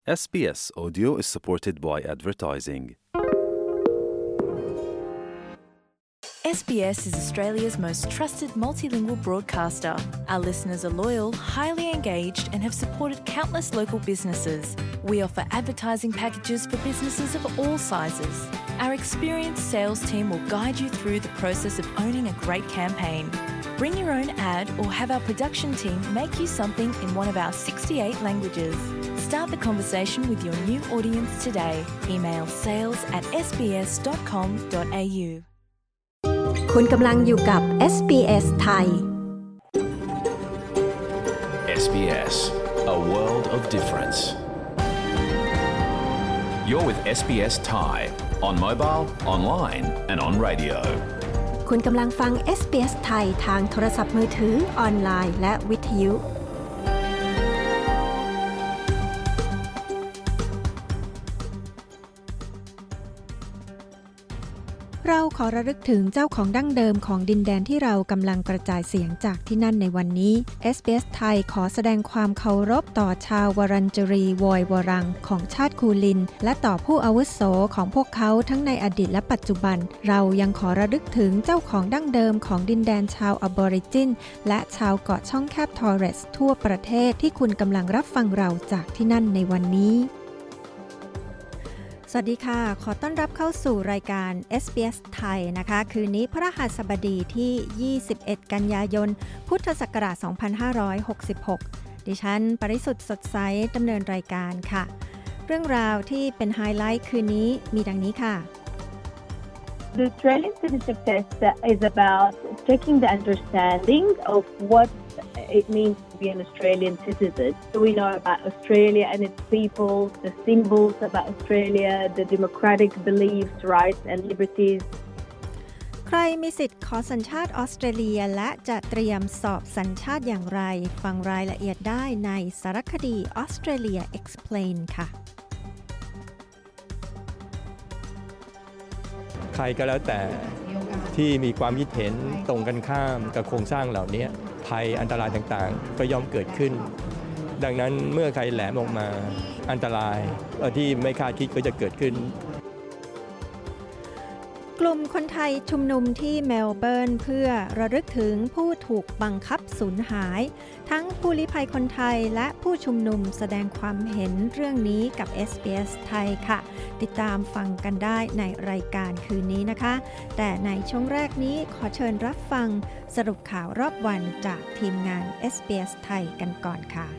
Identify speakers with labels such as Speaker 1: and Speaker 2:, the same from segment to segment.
Speaker 1: SBS Audio is supported by advertising.
Speaker 2: SBS is Australia's most trusted multilingual broadcaster. Our listeners are loyal, highly engaged, and have supported countless local businesses. We offer advertising packages for businesses of all sizes. Our experienced sales team will guide you through the process of owning a great campaign. Bring your own ad or have our production team make you something in one of our 68 languages. Start the conversation with your new audience today. Email sales@sbs.com.au.
Speaker 3: คุณกำลังอยู่กับ SBS ไทย
Speaker 4: SBS, a world of difference. You're with SBS Thai, on mobile, online and on radio.
Speaker 3: คุณกำลังฟัง SBS ไทยทางโทรศัพท์มือถือออนไลน์และวิทยุเราขอระลึกถึงเจ้าของดั้งเดิมของดินแดนที่เรากำลังกระจายเสียงจากที่นั่นในวันนี้ SBS ไทยขอแสดงความเคารพต่อชาววรัญจรีวอยวรังของชาติคูลินและต่อผู้อาวุโสของพวกเขาทั้งในอดีตและปัจจุบันเรายังขอระลึกถึงเจ้าของดั้งเดิมของดินแดนชาวอบอริจินและชาวเกาะช่องแคบทอร์เรสทั่วประเทศที่คุณกำลังรับฟังเราจากที่นั่นในวันนี้สวัสดีค่ะขอต้อนรับเข้าสู่รายการ SBS ไทยนะคะคืนนี้พฤหัสบดีที่21กันยายนพุทธศักราช2566ดิฉันปริสุทธิ์สดใสดำเนินรายการค่ะเรื่องราวที่เป็นไฮไลท์คืนนี้มีดังนี้ค่ะ
Speaker 5: The Australian citizenship test is about checking the understanding of what it means to be an Australian citizen. So we know about Australia and its people, the symbols about Australia, the democratic beliefs, rights and liberties.
Speaker 3: ใครมีสิทธิ์ขอสัญชาติออสเตรเลียและจะเตรียมสอบสัญชาติอย่างไรฟังรายละเอียดได้ในสารคดี Australia Explain ค่ะ
Speaker 6: ใครก็แล้วแต่ที่มีความคิดเห็นตรงกันข้ามกับโครงสร้างเหล่านี้ภัยอันตรายต่างๆก็ย่อมเกิดขึ้นดังนั้นเมื่อใครแหลมออกมาอันตรายที่ไม่คาดคิดก็จะเกิดขึ้น
Speaker 3: กลุ่มคนไทยชุมนุมที่เมลเบิร์นเพื่อระลึกถึงผู้ถูกบังคับสูญหายทั้งผู้ลี้ภัยคนไทยและผู้ชุมนุมแสดงความเห็นเรื่องนี้กับ SBS ไทยค่ะติดตามฟังกันได้ในรายการคืนนี้นะคะแต่ในช่วงแรกนี้ขอเชิญรับฟังสรุปข่าวรอบวันจากทีมงาน SBS ไทยกันก่อนค่ะ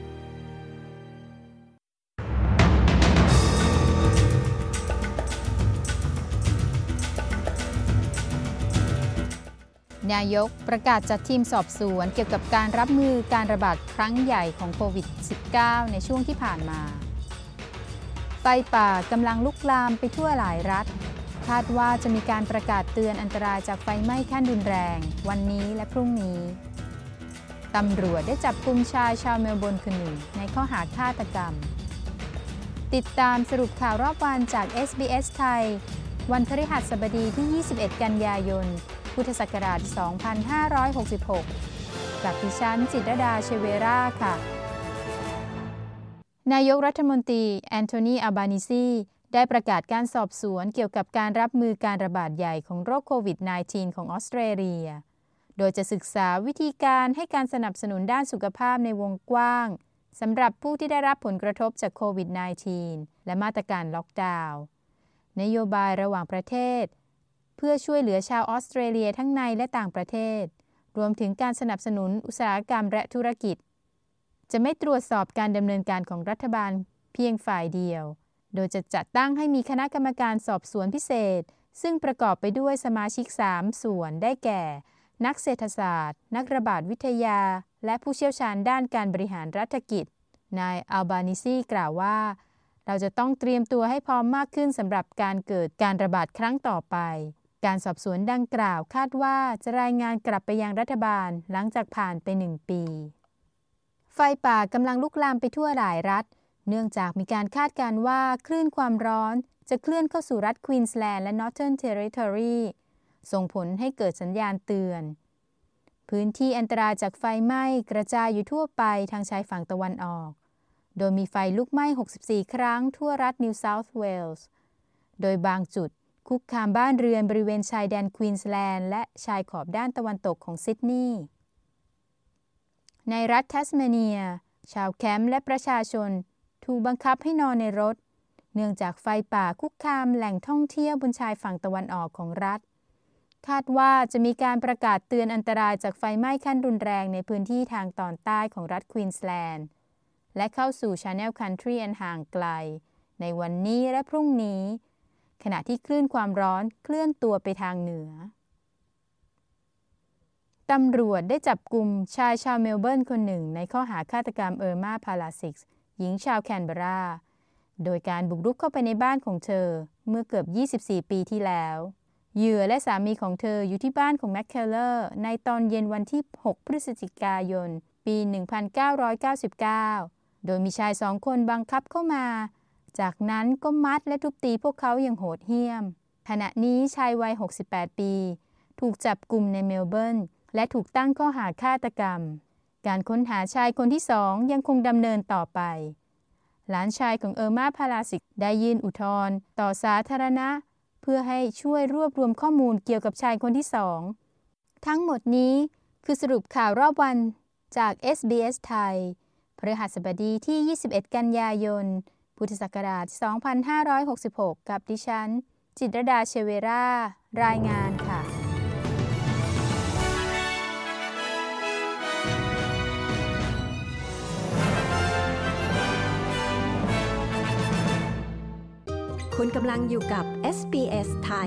Speaker 7: นายกประกาศจัดทีมสอบสวนเกี่ยวกับการรับมือการระบาดครั้งใหญ่ของโควิด -19 ในช่วงที่ผ่านมาไฟป่ากำลังลุกลามไปทั่วหลายรัฐคาดว่าจะมีการประกาศเตือนอันตรายจากไฟไหม้ขั้นรุนแรงวันนี้และพรุ่งนี้ตำรวจได้จับกุมชายชาวเมลเบิร์นคนหนึ่งในข้อหาฆาตกรรมติดตามสรุปข่าวรอบวันจาก SBS ไทยวันพฤหัสบดีที่21กันยายนพุทธศักราช2566กับดิฉันจิตรดาเชเวราค่ะนายกรัฐมนตรีแอนโทนี อัลบานีซีได้ประกาศการสอบสวนเกี่ยวกับการรับมือการระบาดใหญ่ของโรคโควิด -19 ของออสเตรเลียโดยจะศึกษาวิธีการให้การสนับสนุนด้านสุขภาพในวงกว้างสำหรับผู้ที่ได้รับผลกระทบจากโควิด -19 และมาตรการล็อกดาวน์นโยบายระหว่างประเทศเพื่อช่วยเหลือชาวออสเตรเลียทั้งในและต่างประเทศรวมถึงการสนับสนุนอุตสาหกรรมและธุรกิจจะไม่ตรวจสอบการดำเนินการของรัฐบาลเพียงฝ่ายเดียวโดยจะจัดตั้งให้มีคณะกรรมการสอบสวนพิเศษซึ่งประกอบไปด้วยสมาชิก3ส่วนได้แก่นักเศรษฐศาสตร์นักระบาดวิทยาและผู้เชี่ยวชาญด้านการบริหารรัฐกิจนายอัลบานีซีกล่าวว่าเราจะต้องเตรียมตัวให้พร้อมมากขึ้นสำหรับการเกิดการระบาดครั้งต่อไปการสอบสวนดังกล่าวคาดว่าจะรายงานกลับไปยังรัฐบาลหลังจากผ่านไป1 ปีไฟป่ากำลังลุกลามไปทั่วหลายรัฐเนื่องจากมีการคาดการณ์ว่าคลื่นความร้อนจะเคลื่อนเข้าสู่รัฐควีนสแลนด์และ Northern Territory ส่งผลให้เกิดสัญญาณเตือนพื้นที่อันตรายจากไฟไหม้กระจายอยู่ทั่วไปทางชายฝั่งตะวันออกโดยมีไฟลุกไหม้64ครั้งทั่วรัฐนิวเซาท์เวลส์โดยบางจุดคุกคามบ้านเรือนบริเวณชายแดนควีนสแลนด์และชายขอบด้านตะวันตกของซิดนีย์ในรัฐแทสเมเนียชาวแคมป์และประชาชนถูกบังคับให้นอนในรถเนื่องจากไฟป่าคุกคามแหล่งท่องเที่ยวบนชายฝั่งตะวันออกของรัฐคาดว่าจะมีการประกาศเตือนอันตรายจากไฟไหม้ขั้นรุนแรงในพื้นที่ทางตอนใต้ของรัฐควีนสแลนด์และเข้าสู่ Channel Country อันห่างไกลในวันนี้และพรุ่งนี้ขณะที่คลื่นความร้อนเคลื่อนตัวไปทางเหนือตำรวจได้จับกุมชายชาวเมลเบิร์นคนหนึ่งในข้อหาฆาตกรรมเออร์มาพาลาซิกส์หญิงชาวแคนเบอร์ราโดยการบุกรุกเข้าไปในบ้านของเธอเมื่อเกือบ24ปีที่แล้วเหยื่อและสามีของเธออยู่ที่บ้านของแมคเคลเลอร์ในตอนเย็นวันที่6พฤศจิกายนปี1999โดยมีชาย2คนบังคับเข้ามาจากนั้นก็มัดและทุบตีพวกเขาอย่างโหดเหี้ยมขณะนี้ชายวัย68ปีถูกจับกุมในเมลเบิร์นและถูกตั้งข้อหาฆาตกรรมการค้นหาชายคนที่2ยังคงดำเนินต่อไปหลานชายของเออร์มาพาลาซิกได้ยื่นอุทธรณ์ต่อสาธารณะเพื่อให้ช่วยรวบรวมข้อมูลเกี่ยวกับชายคนที่2ทั้งหมดนี้คือสรุปข่าวรอบวันจาก SBS ไทยพฤหัสบดีที่21กันยายนพุทธศักราช2566กับดิฉันจิตรดาเชเวรารายงานค่ะ
Speaker 3: คุณกำลังอยู่กับ SBS ไทย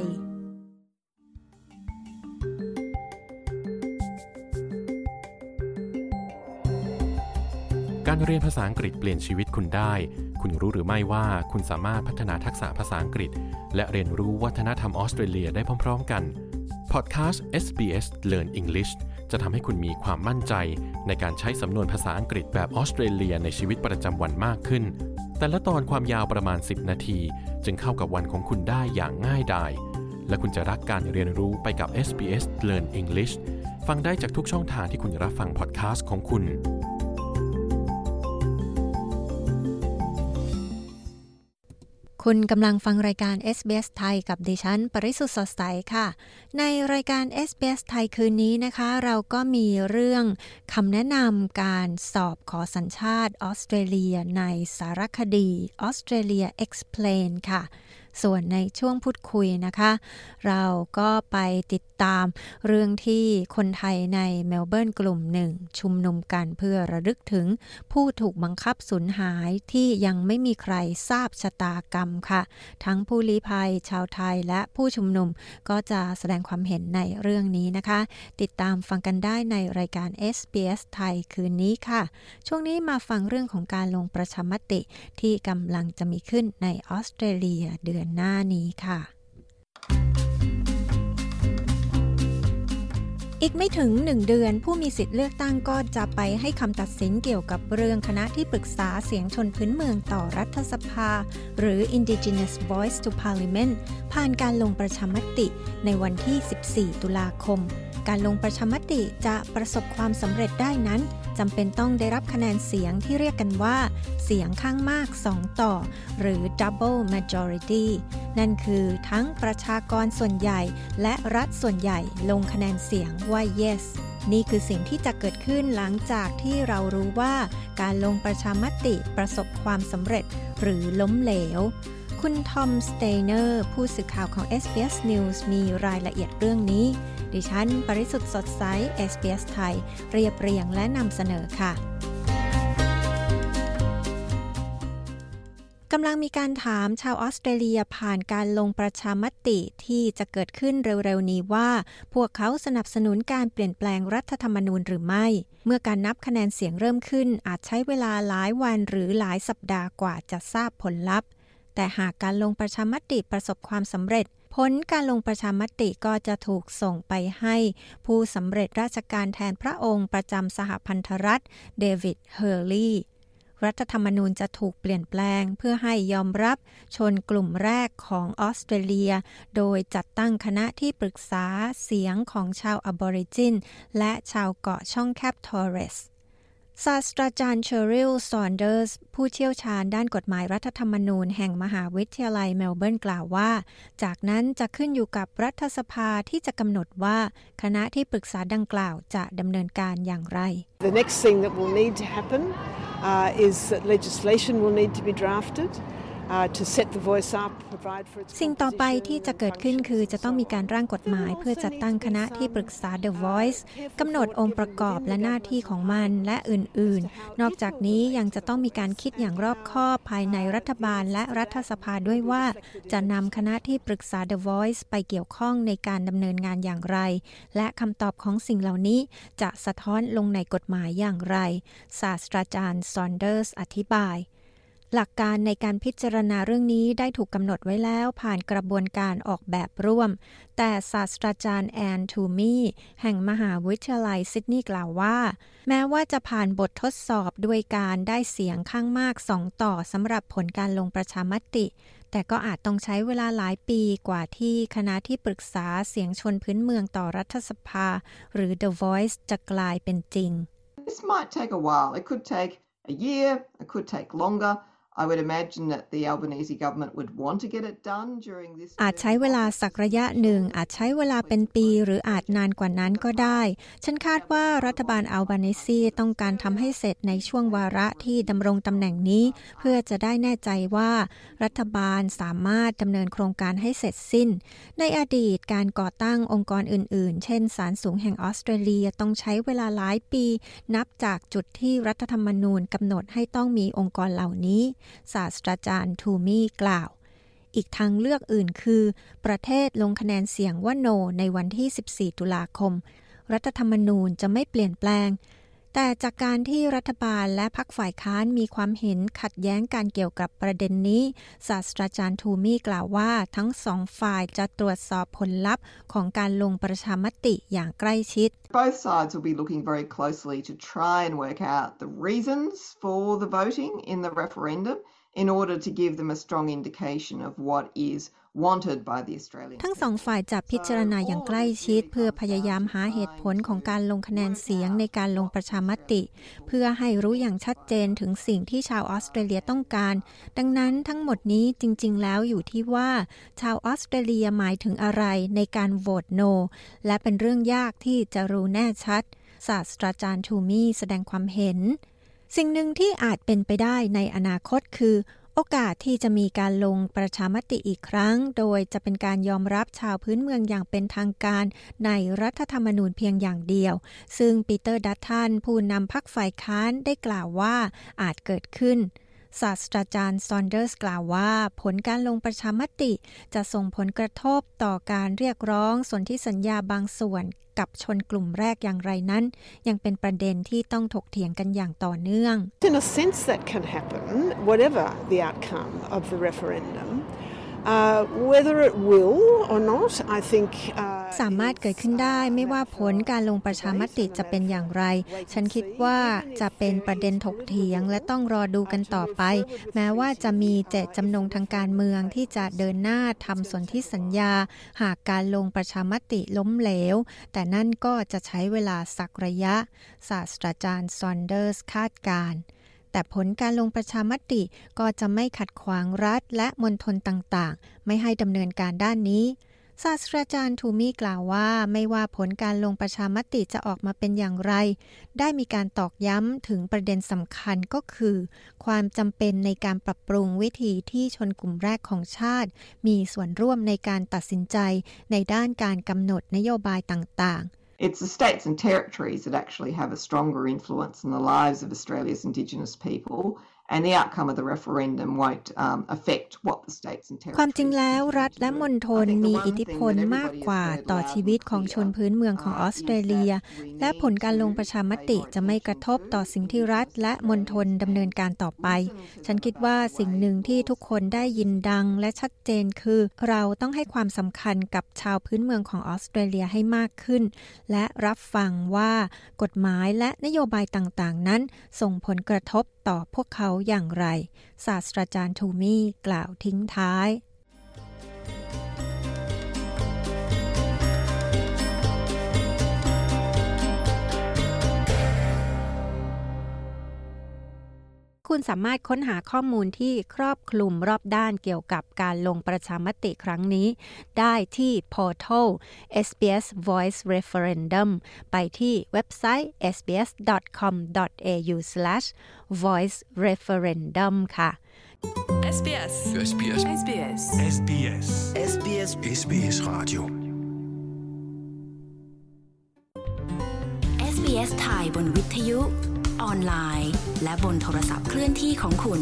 Speaker 8: การเรียนภาษาอังกฤษเปลี่ยนชีวิตคุณได้คุณรู้หรือไม่ว่าคุณสามารถพัฒนาทักษะภาษาอังกฤษและเรียนรู้วัฒนธรรมออสเตรเลียได้พร้อมๆกันพอดแคสต์ SBS Learn English จะทำให้คุณมีความมั่นใจในการใช้สำนวนภาษาอังกฤษแบบออสเตรเลียในชีวิตประจำวันมากขึ้นแต่ละตอนความยาวประมาณ10นาทีจึงเข้ากับวันของคุณได้อย่างง่ายดายและคุณจะรักการเรียนรู้ไปกับ SBS Learn English ฟังได้จากทุกช่องทางที่คุณรับฟังพอดแคสต์ของคุณ
Speaker 3: คุณกำลังฟังรายการ SBS ไทยกับดิฉันปริสุทธิ์สดใสค่ะในรายการ SBS ไทยคืนนี้นะคะเราก็มีเรื่องคำแนะนำการสอบขอสัญชาติออสเตรเลียในสารคดี Australia Explain ค่ะส่วนในช่วงพูดคุยนะคะเราก็ไปติดตามเรื่องที่คนไทยในเมลเบิร์นกลุ่มหนึ่งชุมนุมกันเพื่อระลึกถึงผู้ถูกบังคับสูญหายที่ยังไม่มีใครทราบชะตากรรมค่ะทั้งผู้ลี้ภัยชาวไทยและผู้ชุมนุมก็จะแสดงความเห็นในเรื่องนี้นะคะติดตามฟังกันได้ในรายการ SBS ไทยคืนนี้ค่ะช่วงนี้มาฟังเรื่องของการลงประชามติที่กำลังจะมีขึ้นในออสเตรเลียเดือนหน้านี้ค่ะอีกไม่ถึง1เดือนผู้มีสิทธิ์เลือกตั้งก็จะไปให้คำตัดสินเกี่ยวกับเรื่องคณะที่ปรึกษาเสียงชนพื้นเมืองต่อรัฐสภาหรือ Indigenous Voice to Parliament ผ่านการลงประชามติในวันที่14ตุลาคมการลงประชามติจะประสบความสำเร็จได้นั้นจำเป็นต้องได้รับคะแนนเสียงที่เรียกกันว่าเสียงข้างมาก2ต่อหรือ double majority นั่นคือทั้งประชากรส่วนใหญ่และรัฐส่วนใหญ่ลงคะแนนเสียงว่า yes นี่คือสิ่งที่จะเกิดขึ้นหลังจากที่เรารู้ว่าการลงประชามติประสบความสำเร็จหรือล้มเหลวคุณทอมสเตเนอร์ผู้สื่อข่าวของ SBS News มีรายละเอียดเรื่องนี้ดิฉันปริสุทธิ์สดใส SBS ไทยเรียบเรียงและนำเสนอค่ะกำลังมีการถามชาวออสเตรเลียผ่านการลงประชามติที่จะเกิดขึ้นเร็วๆนี้ว่าพวกเขาสนับสนุนการเปลี่ยนแปลงรัฐธรรมนูญหรือไม่เมื่อการนับคะแนนเสียงเริ่มขึ้นอาจใช้เวลาหลายวันหรือหลายสัปดาห์กว่าจะทราบผลลัพธ์แต่หากการลงประชามติประสบความสำเร็จผลการลงประชามติก็จะถูกส่งไปให้ผู้สำเร็จราชการแทนพระองค์ประจำสหพันธรัฐเดวิดเฮอร์ลีย์รัฐธรรมนูญจะถูกเปลี่ยนแปลงเพื่อให้ยอมรับชนกลุ่มแรกของออสเตรเลียโดยจัดตั้งคณะที่ปรึกษาเสียงของชาวอบอริจินและชาวเกาะช่องแคบทอร์เรสศาสตราจารย์เชอริล ซอนเดอร์สผู้เชี่ยวชาญด้านกฎหมายรัฐธรรมนูญแห่งมหาวิทยาลัยเมลเบิร์นกล่าวว่าจากนั้นจะขึ้นอยู่กับรัฐสภาที่จะกำหนดว่าคณะที่ปรึกษาดังกล่าวจะดำเนินการอย่างไร
Speaker 9: The next thing that will need to happen is that legislation will need to be drafted to set the voice up, provide for its
Speaker 3: สิ่งต่อไปที่จะเกิดขึ้นคือจะต้องมีการร่างกฎหมายเพื่อจัดตั้งคณะที่ปรึกษา The Voice กำหนดองค์ประกอบและหน้าที่ของมันและอื่นๆนอกจากนี้ยังจะต้องมีการคิดอย่างรอบคอบภายในรัฐบาลและรัฐสภาด้วยว่าจะนำคณะที่ปรึกษา The Voice ไปเกี่ยวข้องในการดำเนินงานอย่างไรและคำตอบของสิ่งเหล่านี้จะสะท้อนลงในกฎหมายอย่างไรศาสตราจารย์ซอนเดอร์สอธิบายหลักการในการพิจารณาเรื่องนี้ได้ถูกกำหนดไว้แล้วผ่านกระบวนการออกแบบร่วมแต่ศาสตราจารย์แอนทูมีแห่งมหาวิทยาลัยซิดนีย์กล่าวว่าแม้ว่าจะผ่านบททดสอบด้วยการได้เสียงข้างมาก2ต่อสำหรับผลการลงประชามติแต่ก็อาจต้องใช้เวลาหลายปีกว่าที่คณะที่ปรึกษาเสียงชนพื้นเมืองต่อรัฐสภาหรือ The Voice จะกลายเป็นจริง
Speaker 10: This might take a while. It could take a year. It could take longer.I would imagine that the Albanese government would want to get it done during this
Speaker 3: อาจใช้เวลาสักระยะหนึ่งอาจใช้เวลาเป็นปีหรืออาจนานกว่านั้นก็ได้ฉันคาดว่ารัฐบาลอัลบานีซีต้องการทำให้เสร็จในช่วงวาระที่ดำรงตำแหน่งนี้เพื่อจะได้แน่ใจว่ารัฐบาลสามารถดำเนินโครงการให้เสร็จสิ้นในอดีตการก่อตั้งองค์กรอื่นๆเช่นศาลสูงแห่งออสเตรเลียต้องใช้เวลาหลายปีนับจากจุดที่รัฐธรรมนูญกำหนดให้ต้องมีองค์กรเหล่านี้ศาสตราจารย์ทูมีกล่าวอีกทางเลือกอื่นคือประเทศลงคะแนนเสียงว่าโนในวันที่14ตุลาคมรัฐธรรมนูญจะไม่เปลี่ยนแปลงแต่จากการที่รัฐบาลและพรรคฝ่ายค้านมีความเห็นขัดแย้งกันเกี่ยวกับประเด็นนี้ศาสตราจารย์ทูมีกล่าวว่าทั้งสองฝ่ายจะตรวจสอบผลลัพธ์ของการลงประชามติอย่างใกล้ชิด
Speaker 10: Both sides will be looking very closely to try and work out the reasons for the voting in the referendum in order to give them a strong indication of what is wanted by the Australian
Speaker 3: ทั้งสองฝ่ายจะพิจารณาอย่างใกล้ชิดเพื่อพยายามหาเหตุผลของการลงคะแนนเสียงในการลงประชามติเพื่อให้รู้อย่างชัดเจนถึงสิ่งที่ชาวออสเตรเลียต้องการดังนั้นทั้งหมดนี้จริงๆแล้วอยู่ที่ว่าชาวออสเตรเลียหมายถึงอะไรในการโหวตโนและเป็นเรื่องยากที่จะรู้แน่ชัดศาสตราจารย์ทูมีแสดงความเห็นสิ่งหนึ่งที่อาจเป็นไปได้ในอนาคตคือโอกาสที่จะมีการลงประชามติอีกครั้งโดยจะเป็นการยอมรับชาวพื้นเมืองอย่างเป็นทางการในรัฐธรรมนูญเพียงอย่างเดียวซึ่งปีเตอร์ดัตตันผู้นำพรรคฝ่ายค้านได้กล่าวว่าอาจเกิดขึ้นศาสตราจารย์ซอนเดอร์สกล่าวว่าผลการลงประชามติจะส่งผลกระทบต่อการเรียกร้องสนธิสัญญาบางส่วนกับชนกลุ่มแรกอย่างไรนั้นยังเป็นประเด็นที่ต้องถกเถียงกันอย่างต่อเนื่อง
Speaker 9: In a sense that can happen whatever the outcome of the referendum whether it will or not I think
Speaker 3: สามารถเกิดขึ้นได้ไม่ว่าผลการลงประชามติจะเป็นอย่างไรฉันคิดว่าจะเป็นประเด็นถกเถียงและต้องรอดูกันต่อไปแม้ว่าจะมีเจตจำนงทางการเมืองที่จะเดินหน้าทำสนธิสัญญาหากการลงประชามติล้มเหลวแต่นั่นก็จะใช้เวลาสักระยะศาสตราจารย์ซอนเดอร์สคาดการณ์แต่ผลการลงประชามติก็จะไม่ขัดขวางรัฐและมณฑลต่างๆไม่ให้ดำเนินการด้านนี้ศาสตราจารย์ทูมีกล่าวว่าไม่ว่าผลการลงประชามติจะออกมาเป็นอย่างไรได้มีการตอกย้ำถึงประเด็นสำคัญก็คือความจำเป็นในการปรับปรุงวิธีที่ชนกลุ่มแรกของชาติมีส่วนร่วมในการตัดสินใจในด้านการกำหนดนโยบายต่างๆ
Speaker 10: It's the states and territories that actually have a stronger influence in the lives of Australia's Indigenous people, and the outcome of the referendum won't affect what the states and territories.
Speaker 3: ความจริงแล้วรัฐและมณฑลมีอิทธิพลมากกว่าต่อชีวิตของชนพื้นเมืองของออสเตรเลียและผลการลงประชามติจะไม่กระทบต่อสิ่งที่รัฐและมณฑลดำเนินการต่อไปฉันคิดว่าสิ่งหนึ่งที่ทุกคนได้ยินดังและชัดเจนคือเราต้องให้ความสำคัญกับชาวพื้นเมืองของออสเตรเลียให้มากขึ้นและรับฟังว่ากฎหมายและนโยบายต่างๆนั้นส่งผลกระทบต่อพวกเขาอย่างไรศาสตราจารย์ทูมีกล่าวทิ้งท้ายคุณสามารถค้นหาข้อมูลที่ครอบคลุมรอบด้านเกี่ยวกับการลงประชามติครั้งนี้ได้ที่ portal SBS Voice Referendum ไปที่เว็บไซต์ sbs.com.au/voicereferendum ค่ะ
Speaker 11: SBS
Speaker 12: SBS
Speaker 11: SBS
Speaker 12: SBS SBS SBS Radio
Speaker 13: SBS ไทยบนวิทยุออนไลน์และบนโทรศัพท์เคลื่อนที่ของคุณ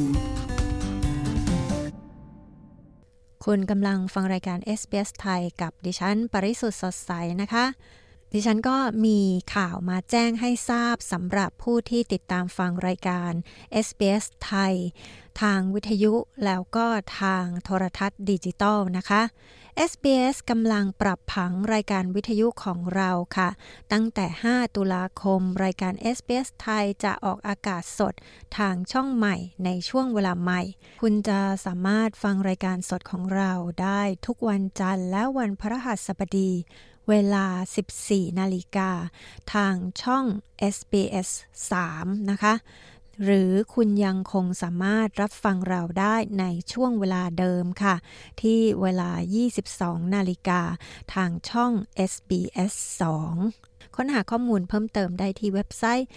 Speaker 3: คุณกำลังฟังรายการ SBS ไทยกับดิฉันปริสุทธิ์สดใสนะคะดิฉันก็มีข่าวมาแจ้งให้ทราบสำหรับผู้ที่ติดตามฟังรายการ SBS ไทยทางวิทยุแล้วก็ทางโทรทัศน์ดิจิตอลนะคะ SBS กำลังปรับผังรายการวิทยุของเราค่ะตั้งแต่5ตุลาคมรายการ SBS ไทยจะออกอากาศสดทางช่องใหม่ในช่วงเวลาใหม่คุณจะสามารถฟังรายการสดของเราได้ทุกวันจันทร์และวันพฤหัสบดีเวลา 14 นาฬิกาทางช่อง SBS 3 นะคะหรือคุณยังคงสามารถรับฟังเราได้ในช่วงเวลาเดิมค่ะที่เวลา 22 นาฬิกาทางช่อง SBS 2 ค้นหาข้อมูลเพิ่มเติมได้ที่เว็บไซต์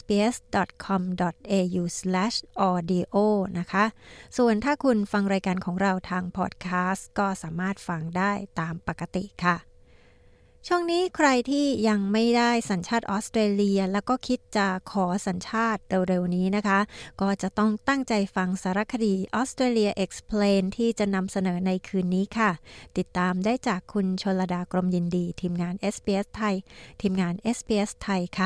Speaker 3: sbs.com.au/audio นะคะส่วนถ้าคุณฟังรายการของเราทางพอดแคสต์ก็สามารถฟังได้ตามปกติค่ะช่วงนี้ใครที่ยังไม่ได้สัญชาติออสเตรเลียแล้วก็คิดจะขอสัญชาติเร็วๆนี้นะคะก็จะต้องตั้งใจฟังสารคดี Australia Explain ที่จะนำเสนอในคืนนี้ค่ะติดตามได้จากคุณชลดากรมยินดีทีมงาน SBS ไทยทีมงาน SBS ไทยค่ะ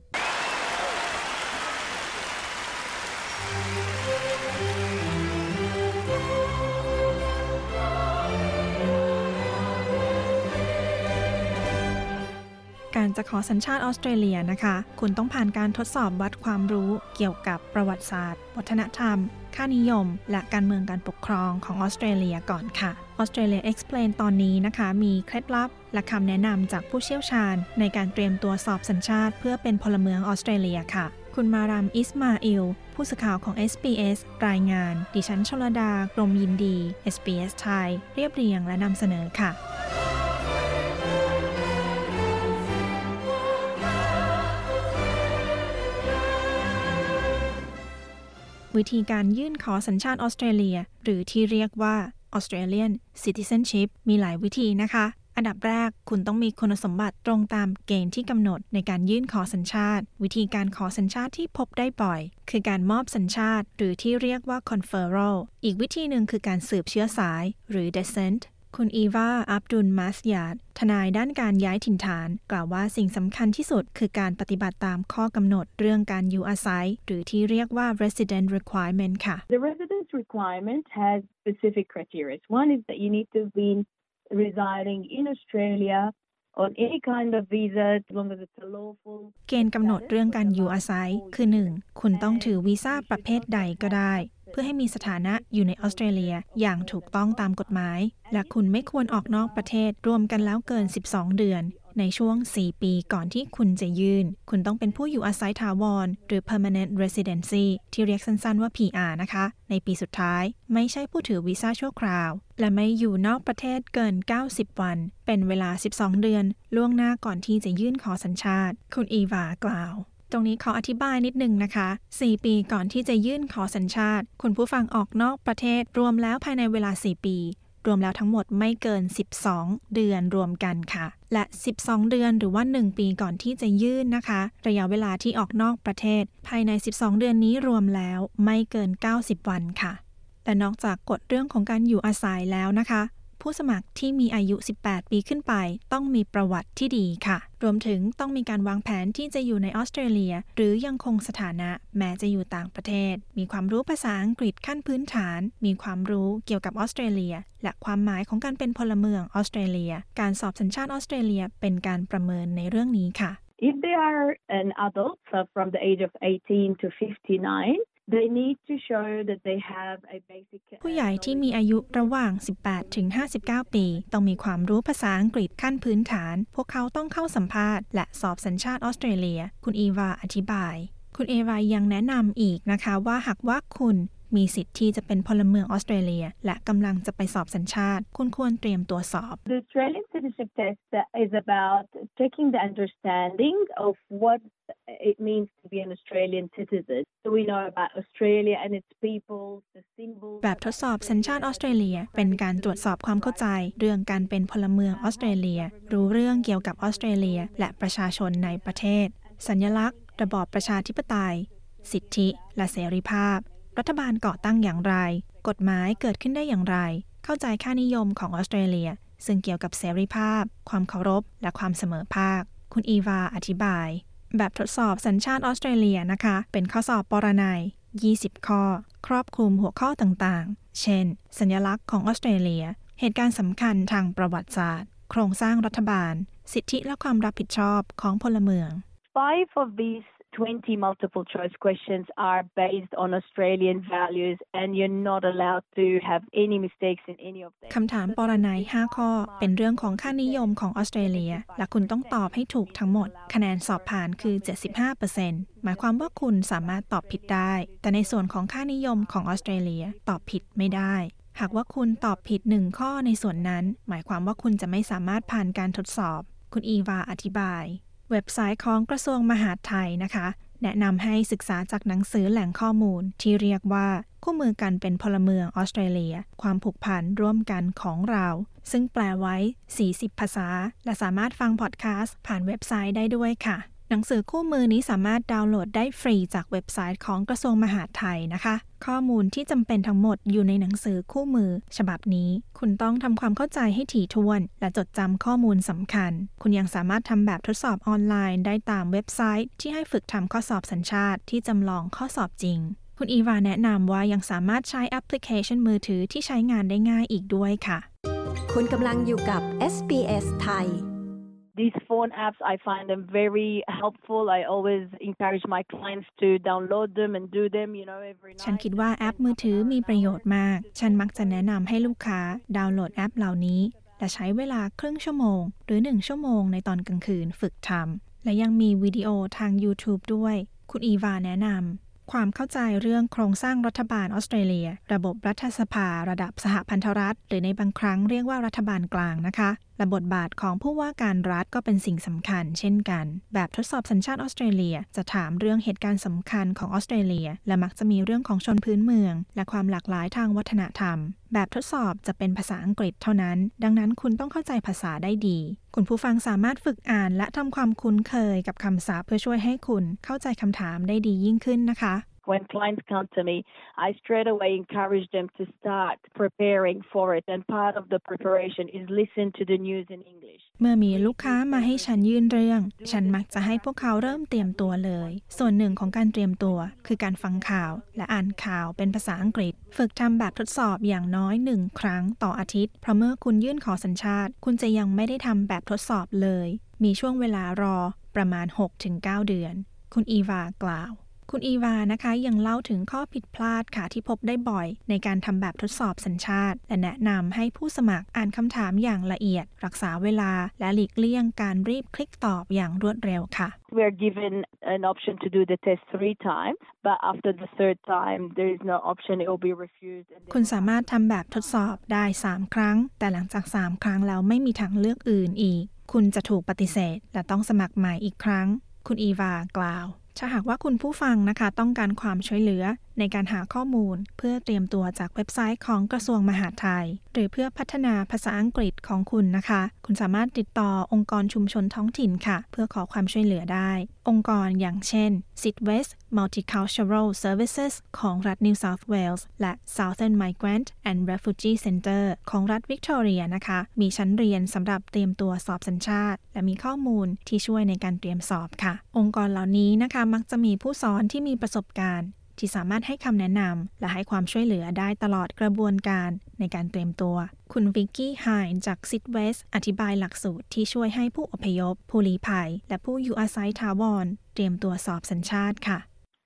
Speaker 14: การจะขอสัญชาติออสเตรเลียนะคะคุณต้องผ่านการทดสอบวัดความรู้เกี่ยวกับประวัติศาสตร์วัฒนธรรมค่านิยมและการเมืองการปกครองของออสเตรเลียก่อนค่ะ Australia Explain ตอนนี้นะคะมีเคล็ดลับและคำแนะนำจากผู้เชี่ยวชาญในการเตรียมตัวสอบสัญชาติเพื่อเป็นพลเมืองออสเตรเลียค่ะคุณมารัมอิสมาอิลผู้สื่อข่าวของ SBS รายงานดิฉันชลดากรมยินดี SBS ไทยเรียบเรียงและนำเสนอค่ะวิธีการยื่นขอสัญชาติออสเตรเลียหรือที่เรียกว่า Australian Citizenship มีหลายวิธีนะคะอันดับแรกคุณต้องมีคุณสมบัติตรงตามเกณฑ์ที่กำหนดในการยื่นขอสัญชาติวิธีการขอสัญชาติที่พบได้บ่อยคือการมอบสัญชาติหรือที่เรียกว่า Conferral อีกวิธีหนึ่งคือการสืบเชื้อสายหรือ Descentคุณอีวา อับดุล มัสยาดทนายด้านการย้ายถิ่นฐานกล่าวว่าสิ่งสำคัญที่สุดคือการปฏิบัติตามข้อกำหนดเรื่องการอยู่อาศัยหรือที่เรียกว่า resident requirement ค่ะ
Speaker 5: The residence requirement has specific criteria. One is that you need to be residing in Australia on any kind of visa as long as it's a lawful
Speaker 14: เกณฑ์กำหนดเรื่องการอยู่อาศัยคือ 1. คุณต้องถือวีซ่าประเภทใดก็ได้เพื่อให้มีสถานะอยู่ในออสเตรเลียอย่างถูกต้องตามกฎหมายและคุณไม่ควรออกนอกประเทศรวมกันแล้วเกิน12เดือนในช่วง4ปีก่อนที่คุณจะยื่นคุณต้องเป็นผู้อยู่อาศัยถาวรหรือ permanent residency ที่เรียกสั้นๆว่า PR นะคะในปีสุดท้ายไม่ใช่ผู้ถือวีซ่าชั่วคราวและไม่อยู่นอกประเทศเกิน90วันเป็นเวลา12เดือนล่วงหน้าก่อนที่จะยื่นขอสัญชาติคุณอีวากล่าวตรงนี้ขออธิบายนิดนึงนะคะ4ปีก่อนที่จะยื่นขอสัญชาติคุณผู้ฟังออกนอกประเทศรวมแล้วภายในเวลา4ปีรวมแล้วทั้งหมดไม่เกิน12เดือนรวมกันค่ะและ12เดือนหรือว่า1ปีก่อนที่จะยื่นนะคะระยะเวลาที่ออกนอกประเทศภายใน12เดือนนี้รวมแล้วไม่เกิน90วันค่ะและนอกจากกฎเรื่องของการอยู่อาศัยแล้วนะคะผู้สมัครที่มีอายุ18ปีขึ้นไปต้องมีประวัติที่ดีค่ะรวมถึงต้องมีการวางแผนที่จะอยู่ในออสเตรเลียหรือยังคงสถานะแม้จะอยู่ต่างประเทศมีความรู้ภาษาอังกฤษขั้นพื้นฐานมีความรู้เกี่ยวกับออสเตรเลียและความหมายของการเป็นพลเมืองออสเตรเลียการสอบสัญชาติออสเตรเลียเป็นการประเมินในเรื่องนี้ค่ะ
Speaker 5: If they are an adult from the age of 18 to 59They need to show that they have a basic
Speaker 14: ผู้ใหญ่ที่มีอายุระหว่าง 18 ถึง 59 ปีต้องมีความรู้ภาษาอังกฤษขั้นพื้นฐานพวกเขาต้องเข้าสัมภาษณ์และสอบสัญชาติออสเตรเลียคุณอีวาอธิบายคุณเอวายังแนะนำอีกนะคะว่าหากว่าคุณมีสิทธิ์ที่จะเป็นพลเมืองออสเตรเลียและกำลังจะไปสอบสัญชาติคุณควรเตรียมตัวสอบ
Speaker 5: The Australian citizenship test is about checking the understanding of what it means to be an Australian citizen. So we know about Australia and its people, the symbols.
Speaker 14: แบบทดสอบสัญชาติออสเตรเลียเป็นการตรวจสอบความเข้าใจเรื่องการเป็นพลเมืองออสเตรเลียรู้เรื่องเกี่ยวกับออสเตรเลียและประชาชนในประเทศสัญลักษณ์ระบอบประชาธิปไตยสิทธิและเสรีภาพรัฐบาลก่อตั้งอย่างไรกฎหมายเกิดขึ้นได้อย่างไรเข้าใจค่านิยมของออสเตรเลียซึ่งเกี่ยวกับเสรีภาพความเคารพและความเสมอภาคคุณอีวาอธิบายแบบทดสอบสัญชาติออสเตรเลียนะคะเป็นข้อสอบปรนัย20 ข้อครอบคลุมหัวข้อต่างๆเช่นสัญลักษณ์ของออสเตรเลียเหตุการณ์สำคัญทางประวัติศาสตร์โครงสร้างรัฐบาลสิทธิและความรับผิดชอบของพลเมือง
Speaker 5: 5 of these 20 multiple choice questions are based on Australian values and you're not allowed to have any mistakes in any of them.
Speaker 14: คำถามปรนัย5ข้อเป็นเรื่องของค่านิยมของออสเตรเลียและคุณต้องตอบให้ถูกทั้งหมดคะแนนสอบผ่านคือ 75% หมายความว่าคุณสามารถตอบผิดได้แต่ในส่วนของค่านิยมของออสเตรเลียตอบผิดไม่ได้หากว่าคุณตอบผิด1ข้อในส่วนนั้นหมายความว่าคุณจะไม่สามารถผ่านการทดสอบคุณอีวาอธิบายเว็บไซต์ของกระทรวงมหาดไทยนะคะแนะนำให้ศึกษาจากหนังสือแหล่งข้อมูลที่เรียกว่าคู่มือกันเป็นพลเมืองออสเตรเลียความผูกพันร่วมกันของเราซึ่งแปลไว้40ภาษาและสามารถฟังพอดแคสต์ผ่านเว็บไซต์ได้ด้วยค่ะหนังสือคู่มือนี้สามารถดาวน์โหลดได้ฟรีจากเว็บไซต์ของกระทรวงมหาดไทยนะคะข้อมูลที่จำเป็นทั้งหมดอยู่ในหนังสือคู่มือฉบับนี้คุณต้องทำความเข้าใจให้ถี่ถ้วนและจดจำข้อมูลสำคัญคุณยังสามารถทำแบบทดสอบออนไลน์ได้ตามเว็บไซต์ที่ให้ฝึกทำข้อสอบสัญชาติที่จำลองข้อสอบจริงคุณอีวาแนะนำว่ายังสามารถใช้แอปพลิเคชันมือถือที่ใช้งานได้ง่ายอีกด้วยค่ะ
Speaker 3: คุณกำลังอยู่กับ SBS ไทย
Speaker 5: These phone apps, I find them very helpful. I always encourage my clients to download them and do them, every night.
Speaker 14: ฉันคิดว่าแอปมือถือมีประโยชน์มากฉันมักจะแนะนำให้ลูกค้าดาวน์โหลดแอปเหล่านี้และใช้เวลาครึ่งชั่วโมงหรือ1ชั่วโมงในตอนกลางคืนฝึกทำและยังมีวิดีโอทาง YouTube ด้วยคุณอีวาแนะนำความเข้าใจเรื่องโครงสร้างรัฐบาลออสเตรเลียระบบรัฐสภาระดับสหพันธรัฐหรือในบางครั้งเรียกว่ารัฐบาลกลางนะคะและบทบาทของผู้ว่าการรัฐก็เป็นสิ่งสำคัญเช่นกันแบบทดสอบสัญชาติออสเตรเลียจะถามเรื่องเหตุการณ์สำคัญของออสเตรเลียและมักจะมีเรื่องของชนพื้นเมืองและความหลากหลายทางวัฒนธรรมแบบทดสอบจะเป็นภาษาอังกฤษเท่านั้นดังนั้นคุณต้องเข้าใจภาษาได้ดีคุณผู้ฟังสามารถฝึกอ่านและทำความคุ้นเคยกับคำศัพท์เพื่อช่วยให้คุณเข้าใจคำถามได้ดียิ่งขึ้นนะคะ
Speaker 5: When clients come to me, I straight away encourage them to start preparing for it. And part of the preparation is listen to the news in English.
Speaker 14: เมื่อมีลูกค้ามาให้ฉันยื่นเรื่องฉันมักจะให้พวกเขาเริ่มเตรียมตัวเลยส่วนหนึ่งของการเตรียมตัวคือการฟังข่าวและอ่านข่าวเป็นภาษาอังกฤษฝึกทำแบบทดสอบอย่างน้อย1ครั้งต่ออาทิตย์เพราะเมื่อคุณยื่นขอสัญชาติคุณจะยังไม่ได้ทำแบบทดสอบเลยมีช่วงเวลารอประมาณ 6-9 เดือนคุณอีวากล่าวคุณอีวานะคะยังเล่าถึงข้อผิดพลาดค่ะที่พบได้บ่อยในการทำแบบทดสอบสัญชาติและแนะนำให้ผู้สมัครอ่านคำถามอย่างละเอียดรักษาเวลาและหลีกเลี่ยงการรีบคลิกตอบอย่างรวดเร็วค่ะ
Speaker 5: We are given an option to do the test 3 times, but after the third time there is no option. It will be refused.
Speaker 14: คุณสามารถทำแบบทดสอบได้3ครั้งแต่หลังจาก3ครั้งแล้วไม่มีทางเลือกอื่นอีกคุณจะถูกปฏิเสธและต้องสมัครใหม่อีกครั้งคุณอีวากล่าวถ้าหากว่าคุณผู้ฟังนะคะต้องการความช่วยเหลือในการหาข้อมูลเพื่อเตรียมตัวจากเว็บไซต์ของกระทรวงมหาดไทยหรือเพื่อพัฒนาภาษาอังกฤษของคุณนะคะคุณสามารถติดต่อองค์กรชุมชนท้องถิ่นค่ะเพื่อขอความช่วยเหลือได้องค์กรอย่างเช่น Sydwest Multicultural Services ของรัฐ New South Wales และ Southern Migrant and Refugee Center ของรัฐ Victoria นะคะมีชั้นเรียนสำหรับเตรียมตัวสอบสัญชาติและมีข้อมูลที่ช่วยในการเตรียมสอบค่ะองค์กรเหล่านี้นะคะมักจะมีผู้สอนที่มีประสบการณ์ที่สามารถให้คำแนะนำและให้ความช่วยเหลือได้ตลอดกระบวนการในการเตรียมตัวคุณวิกกี้ไฮน์จาก Sydwest อธิบายหลักสูตรที่ช่วยให้ผู้อพยพผู้ลี้ภัยและผู้อยู่อาศัยถาวรเตรียมตัวสอบสัญชาติค่ะ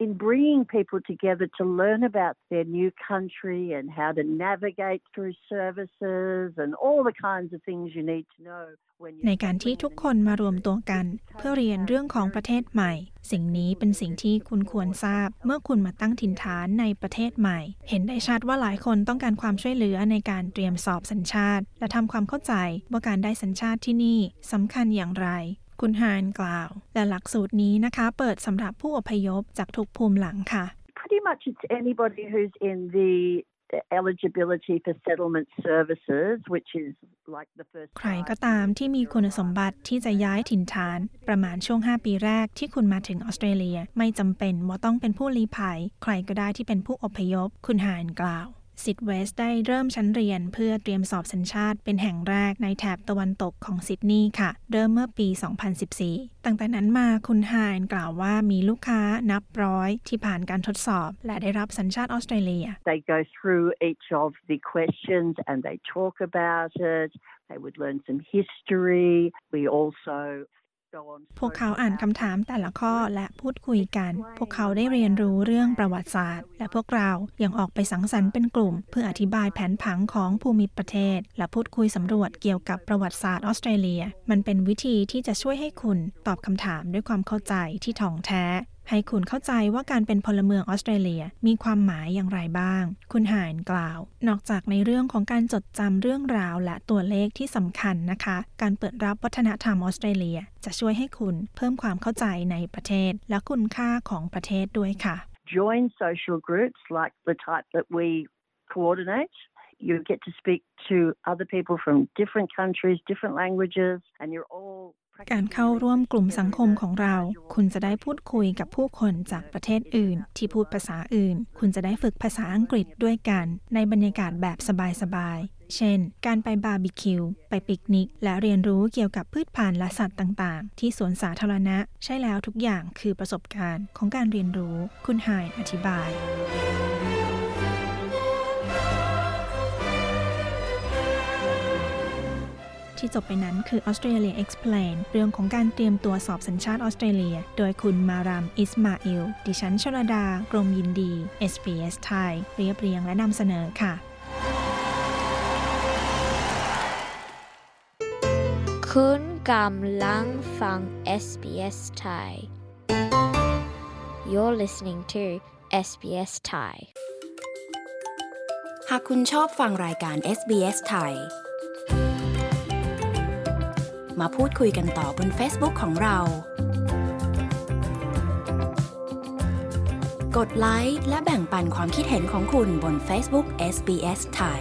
Speaker 11: in bringing people together to learn about their new country and how to navigate through services and all the kinds of things you need to know
Speaker 14: ในการที่ทุกคนมารวมตัวกันเพื่อเรียนเรื่องของประเทศใหม่สิ่งนี้เป็นสิ่งที่คุณควรทราบเมื่อคุณมาตั้งถิ่นฐานในประเทศใหม่เห็นได้ชัดว่าหลายคนต้องการความช่วยเหลือในการเตรียมสอบสัญชาติและทำความเข้าใจว่าการได้สัญชาติที่นี่สำคัญอย่างไรคุณฮานกล่าวและหลักสูตรนี้นะคะเปิดสำหรับผู้อพยพจากทุกภูมิหลังค่ะ
Speaker 11: Pretty much it's anybody who's in the eligibility for settlement services which is like the first
Speaker 14: ใครก็ตามที่มีคุณสมบัติที่จะย้ายถิ่นฐานประมาณช่วง5ปีแรกที่คุณมาถึงออสเตรเลียไม่จำเป็นว่าต้องเป็นผู้ลี้ภัยใครก็ได้ที่เป็นผู้อพยพคุณฮานกล่าวซิดเวสต์ได้เริ่มชั้นเรียนเพื่อเตรียมสอบสัญชาติเป็นแห่งแรกในแถบตะวันตกของซิดนีย์ค่ะเริ่มเมื่อปี 2014 ตั้งแต่นั้นมาคุณฮานกล่าวว่ามีลูกค้านับร้อยที่ผ่านการทดสอบและได้รับสัญชาติออสเตรเลีย
Speaker 11: They go through each of the questions and they talk about it. They would learn some history. We also
Speaker 14: พวกเขาอ่านคำถามแต่ละข้อและพูดคุยกันพวกเขาได้เรียนรู้เรื่องประวัติศาสตร์และพวกเรายังออกไปสังสรรค์เป็นกลุ่มเพื่ออธิบายแผนผังของภูมิประเทศและพูดคุยสำรวจเกี่ยวกับประวัติศาสตร์ออสเตรเลียมันเป็นวิธีที่จะช่วยให้คุณตอบคำถามด้วยความเข้าใจที่ถ่องแท้ให้คุณเข้าใจว่าการเป็นพลเมืองออสเตรเลียมีความหมายอย่างไรบ้างคุณฮานกล่าวนอกจากในเรื่องของการจดจำเรื่องราวและตัวเลขที่สำคัญนะคะการเปิดรับวัฒนธรรมออสเตรเลียจะช่วยให้คุณเพิ่มความเข้าใจในประเทศและคุณค่าของประเทศด้วยค่ะ
Speaker 11: Join social groups like the type that we coordinate. You get to speak to other people from different countries, different languages, and you're all
Speaker 14: การเข้าร่วมกลุ่มสังคมของเราคุณจะได้พูดคุยกับผู้คนจากประเทศอื่นที่พูดภาษาอื่นคุณจะได้ฝึกภาษาอังกฤษด้วยกันในบรรยากาศแบบสบายๆเช่นการไปบาร์บีคิวไปปิกนิกและเรียนรู้เกี่ยวกับพืชพันธุ์และสัตว์ต่างๆที่สวนสาธารณะใช่แล้วทุกอย่างคือประสบการณ์ของการเรียนรู้คุณฮายอธิบายที่จบไปนั้นคือ Australia Explain เรื่องของการเตรียมตัวสอบสัญชาติออสเตรเลียโดยคุณมารามอิสมาอิลดิฉันชลดากรมยินดี SBS ไทยเรียบเรียงและนำเสนอค่ะ
Speaker 15: คุณกำลังฟัง SBS Thai You're listening to SBS Thai
Speaker 13: หากคุณชอบฟังรายการ SBS ไทยมาพูดคุยกันต่อบน Facebook ของเรากดไลค์และแบ่งปันความคิดเห็นของคุณบน Facebook SBS ไทย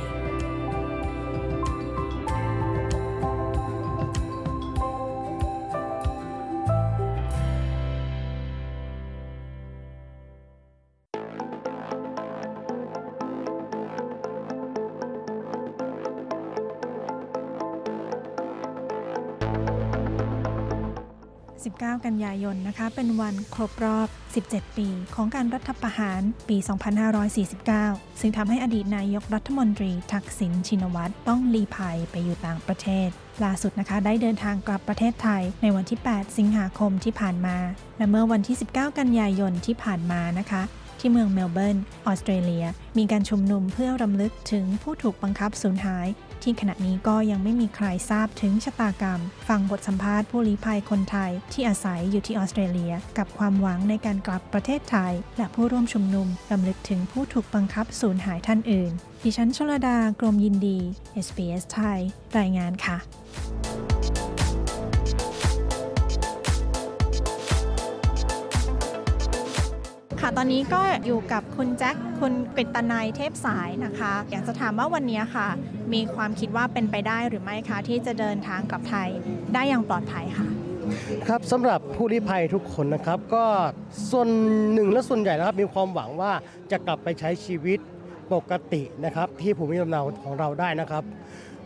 Speaker 14: 19 กันยายนนะคะเป็นวันครบรอบ17 ปีของการรัฐประหารปี 2549 ซึ่งทำให้อดีตนายกรัฐมนตรีทักษิณชินวัตรต้องลี้ภัยไปอยู่ต่างประเทศล่าสุดนะคะได้เดินทางกลับประเทศไทยในวันที่ 8 สิงหาคมที่ผ่านมาและเมื่อวันที่ 19 กันยายนที่ผ่านมานะคะที่เมืองเมลเบิร์นออสเตรเลียมีการชุมนุมเพื่อรำลึกถึงผู้ถูกบังคับสูญหายที่ขณะนี้ก็ยังไม่มีใครทราบถึงชะตากรรมฟังบทสัมภาษณ์ผู้ลี้ภัยคนไทยที่อาศัยอยู่ที่ออสเตรเลียกับความหวังในการกลับประเทศไทยและผู้ร่วมชุมนุมรำลึกถึงผู้ถูกบังคับสูญหายท่านอื่นดิฉันชลดากรมยินดี SBS ไทยรายงานค่ะค่ะตอนนี้ก็อยู่กับคุณแจ็คคุณกฤตนัยเทพสายนะคะอยากจะถามว่าวันนี้ค่ะมีความคิดว่าเป็นไปได้หรือไม่คะที่จะเดินทางกลับไทยได้อย่างปลอดภัยค่ะ
Speaker 16: ครับสำหรับผู้ลี้ภัยทุกคนนะครับก็ส่วนหนึ่งและส่วนใหญ่นะครับมีความหวังว่าจะกลับไปใช้ชีวิตปกตินะครับที่ภูมิลำเนาของเราได้นะครับ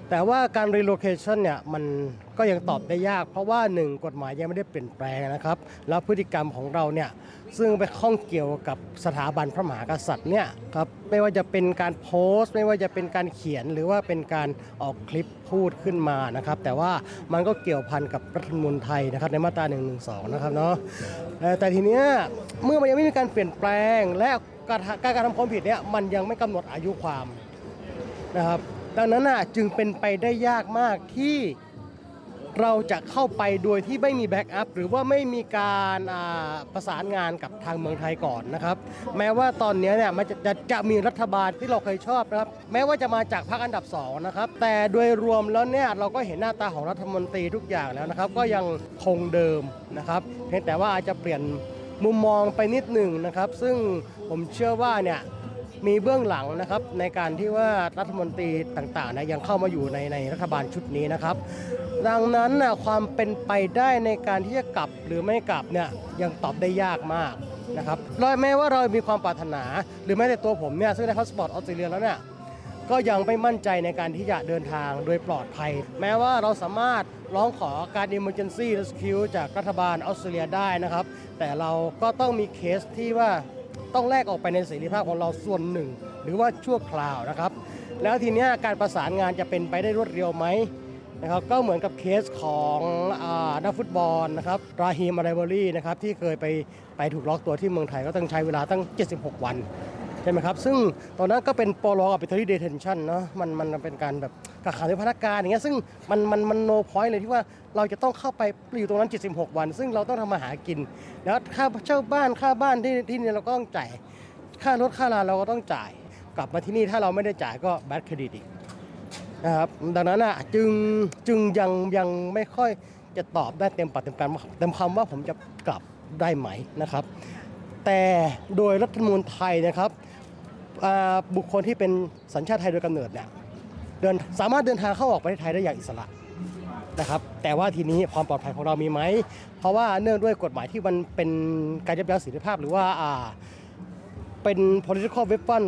Speaker 16: แต่ว่าการ relocation เนี่ยมันก็ยังตอบได้ยากเพราะว่า1กฎหมายยังไม่ได้เปลี่ยนแปลงนะครับแล้วพฤติกรรมของเราเนี่ยซึ่งไปข้องเกี่ยวกับสถาบันพระมหากษัตริย์เนี่ยครับไม่ว่าจะเป็นการโพสต์ไม่ว่าจะเป็นการเขียนหรือว่าเป็นการออกคลิปพูดขึ้นมานะครับแต่ว่ามันก็เกี่ยวพันกับรัฐธรรมนูญไทยนะครับในมาตรา112นะครับเนาะแต่ทีเนี้ยเมื่อมันยังไม่มีการเปลี่ยนแปลงและการกระทำความผิดเนี่ยมันยังไม่กำหนดอายุความนะครับดังนั้นจึงเป็นไปได้ยากมากที่เราจะเข้าไปโดยที่ไม่มีแบ็กอัพหรือว่าไม่มีการประสานงานกับทางเมืองไทยก่อนนะครับแม้ว่าตอนนี้เนี่ยมันจะมีรัฐบาลที่เราเคยชอบนะครับแม้ว่าจะมาจากพรรคอันดับ2นะครับแต่โดยรวมแล้วเนี่ยเราก็เห็นหน้าตาของรัฐมนตรีทุกอย่างแล้วนะครับก็ยังคงเดิมนะครับเพียงแต่ว่าอาจจะเปลี่ยนมุมมองไปนิดหนึ่งนะครับซึ่งผมเชื่อว่าเนี่ยมีเบื้องหลังนะครับในการที่ว่ารัฐมนตรีต่างๆนะยังเข้ามาอยู่ในรัฐบาลชุดนี้นะครับดังนั้นความเป็นไปได้ในการที่จะกลับหรือไม่กลับเนี่ยยังตอบได้ยากมากนะครับแม้ว่าเรามีความปรารถนาหรือแม้แต่ตัวผมเนี่ยซึ่งได้พาสปอร์ตออสเตรเลียแล้วเนี่ยก็ยังไม่มั่นใจในการที่จะเดินทางโดยปลอดภัยแม้ว่าเราสามารถร้องขอการ Emergency Rescue จากรัฐบาลออสเตรเลียได้นะครับแต่เราก็ต้องมีเคสที่ว่าต้องแลกออกไปในเสรีภาพของเราส่วนหนึ่งหรือว่าชั่วคราวนะครับแล้วทีนี้การประสานงานจะเป็นไปได้รวดเร็วไหมนะครับก็เหมือนกับเคสของนักฟุตบอลนะครับราฮีม อาไรเบอรี่นะครับที่เคยไปถูกล็อกตัวที่เมืองไทยก็ต้องใช้เวลาตั้ง76 วันใช่ไหมครับซึ่งตอนนั้นก็เป็นปลอ arbitrary detention เนาะมันเป็นการแบบกักขังโดยพนักงานอย่างเงี้ยซึ่งมัน no point เลยที่ว่าเราจะต้องเข้าไปอยู่ตรงนั้น76 วันซึ่งเราต้องทำมาหากินแล้วค่าเช่าบ้านค่าบ้านที่นี่เราก็ต้องจ่ายค่ารถค่าลาเราก็ต้องจ่ายกลับมาที่นี่ถ้าเราไม่ได้จ่ายก็แบดเครดิตอีกนะครับดังนั้นจึงยังไม่ค่อยจะตอบได้เต็มปากเต็มคำว่าผมจะกลับได้ไหมนะครับแต่โดยรัฐธรรมนูญไทยนะครับบุคคลที่เป็นสัญชาติไทยโดยกำเนิดเนี่ยสามารถเดินทางเข้าออกประเทศไทยได้อย่างอิสระนะครับแต่ว่าทีนี้ความปลอดภัยของเรามีไหมเพราะว่าเนื่องด้วยกฎหมายที่มันเป็นการยับยั้งเสรีภาพหรือว่าเป็น political weapon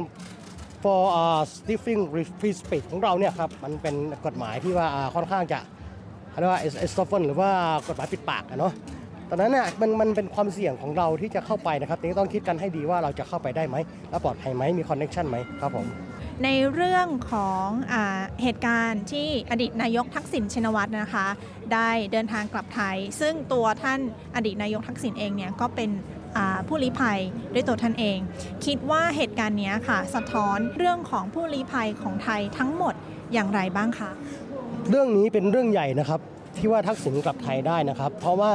Speaker 16: for stifling free speech ของเราเนี่ยครับมันเป็นกฎหมายที่ว่าค่อนข้างจะเรียกว่า estoppel หรือว่ากฎหมายปิดปากเนาะตอนนั้นเนี่ยมันเป็นความเสี่ยงของเราที่จะเข้าไปนะครับต้องคิดกันให้ดีว่าเราจะเข้าไปได้ไหมและปลอดภัยไหมมีคอนเนคชั่นไหมครับผม
Speaker 14: ในเรื่องของเหตุการณ์ที่อดีตนายกทักษิณชินวัตรนะคะได้เดินทางกลับไทยซึ่งตัวท่านอดีตนายกทักษิณเองเนี่ยก็เป็นผู้ลี้ภัยด้วยตัวท่านเองคิดว่าเหตุการณ์นี้ค่ะสะท้อนเรื่องของผู้ลี้ภัยของไทยทั้งหมดอย่างไรบ้างคะ
Speaker 16: เรื่องนี้เป็นเรื่องใหญ่นะครับที่ว่าทักษิณกลับไทยได้นะครับเพราะว่า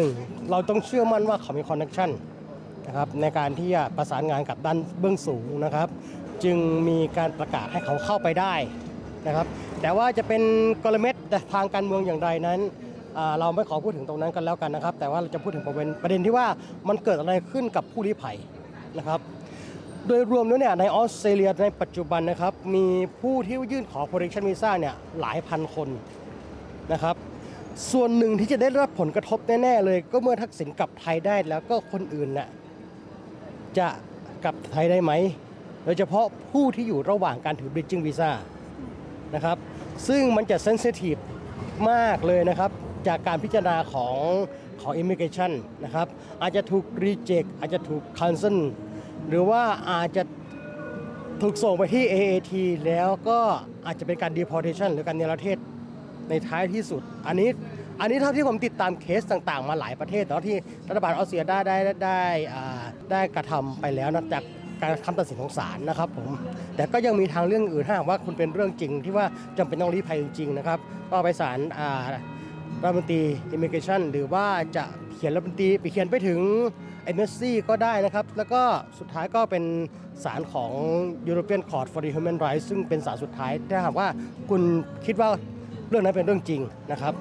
Speaker 16: 1เราต้องเชื่อมั่นว่าเขามีคอนเนคชั่นนะครับในการที่จะประสานงานกับด้านเบื้องสูงนะครับจึงมีการประกาศให้เขาเข้าไปได้นะครับแต่ว่าจะเป็นกลเม็ดทางการเมืองอย่างไรนั้นเราไม่ขอพูดถึงตรงนั้นกันแล้วกันนะครับแต่ว่าเราจะพูดถึงประเด็นที่ว่ามันเกิดอะไรขึ้นกับผู้ลี้ภัยนะครับโดยรวมแล้วเนี่ยในออสเตรเลียในปัจจุบันนะครับมีผู้ที่ยื่นขอ protection visa เนี่ยหลายพันคนนะครับส่วนหนึ่งที่จะได้รับผลกระทบแน่ๆเลยก็เมื่อทักษิณกลับไทยได้แล้วก็คนอื่นน่ะจะกลับไทยได้ไหมโดยเฉพาะผู้ที่อยู่ระหว่างการถือ bridging visa นะครับซึ่งมันจะ sensitive มากเลยนะครับจากการพิจารณาของ immigration นะครับอาจจะถูก reject อาจจะถูก cancel หรือว่าอาจจะถูกส่งไปที่ AAT แล้วก็อาจจะเป็นการ deportation หรือการเนรเทศในท้ายที่สุดอันนี้เท่าที่ผมติดตามเคสต่างๆมาหลายประเทศแต่ที่รัฐบาลออสเตรเลียได้กระทำไปแล้วนะจากการคำตัดสินของศาลนะครับผมแต่ก็ยังมีทางเรื่องอื่นถ้าว่าคุณเป็นเรื่องจริงที่ว่าจำเป็นต้องลี้ภัยจริงๆนะครับก็ไปศาลรัฐมนตรี Immigration หรือว่าจะเขียนรัฐมนตรีไปเขียนไปถึง Embassy ก็ได้นะครับแล้วก็สุดท้ายก็เป็นศาลของ European Court for the Human Rights ซึ่งเป็นศาลสุดท้ายถ้าหากว่าคุณคิดว่าเรื่องนั้นเป็นเรื่องจริงนะครับ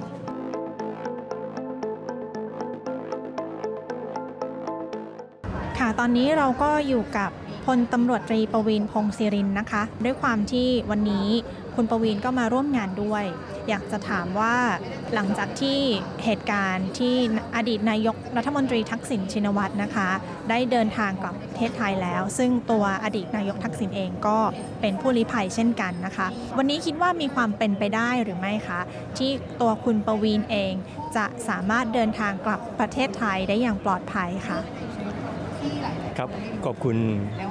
Speaker 14: ค่ะตอนนี้เราก็อยู่กับพลตำรวจตรีประวิน พงษ์ศิรินทร์นะคะด้วยความที่วันนี้คุณประวีณก็มาร่วมงานด้วยอยากจะถามว่าหลังจากที่เหตุการณ์ที่อดีตนายกรัฐมนตรีทักษิณชินวัตรนะคะได้เดินทางกลับประเทศไทยแล้วซึ่งตัวอดีตนายกทักษิณเองก็เป็นผู้ลี้ภัยเช่นกันนะคะวันนี้คิดว่ามีความเป็นไปได้หรือไม่คะที่ตัวคุณประวีณเองจะสามารถเดินทางกลับประเทศไทยได้อย่างปลอดภัยคะ
Speaker 6: ครับขอบคุณ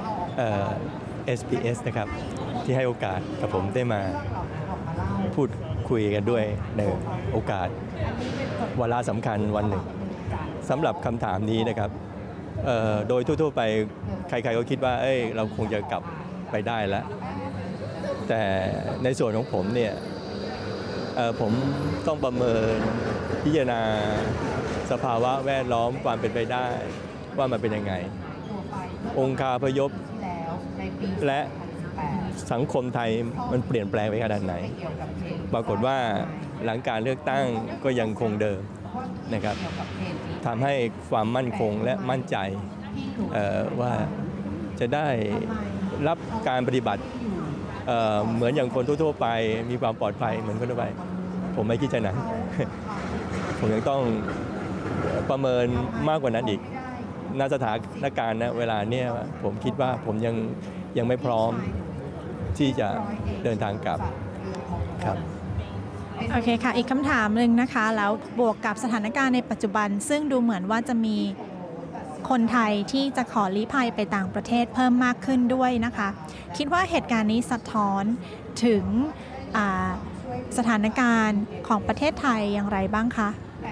Speaker 6: SBS นะครับที่ให้โอกาสกับผมได้มาพูดคุยกันด้วยในโอกาสวาระสำคัญวันหนึ่งสำหรับคำถามนี้นะครับโดยทั่วๆไปใครๆก็คิดว่าเราคงจะกลับไปได้แล้วแต่ในส่วนของผมเนี่ยผมต้องประเมินพิจารณาสภาวะแวดล้อมความเป็นไปได้ว่ามันเป็นยังไงองคาพยพและสังคมไทยมันเปลี่ยนแปลงไปขนาดไหนปรากฏว่าหลังการเลือกตั้งก็ยังคงเดิมนะครับทำให้ความมั่นคงและมั่นใจว่าจะได้รับการปฏิบัติเหมือนอย่างคนทั่วๆไปมีความปลอดภัยเหมือนคนทั่วไปผมไม่คิดจะนั้น ผมยังต้องประเมินมากกว่านั้นอีกณสถานการณ์ณเวลาเนี้ยผมคิดว่าผมยังไม่พร้อมที่จะเดินทางกลับครับ
Speaker 14: โอเคค่ะอีกคำถามหนึ่งนะคะแล้วบวกกับสถานการณ์ในปัจจุบันซึ่งดูเหมือนว่าจะมีคนไทยที่จะขอลี้ภัยไปต่างประเทศเพิ่มมากขึ้นด้วยนะคะคิดว่าเหตุการณ์นี้สะท้อนถึงสถานการณ์ของประเทศไทยอย่างไรบ้างคะ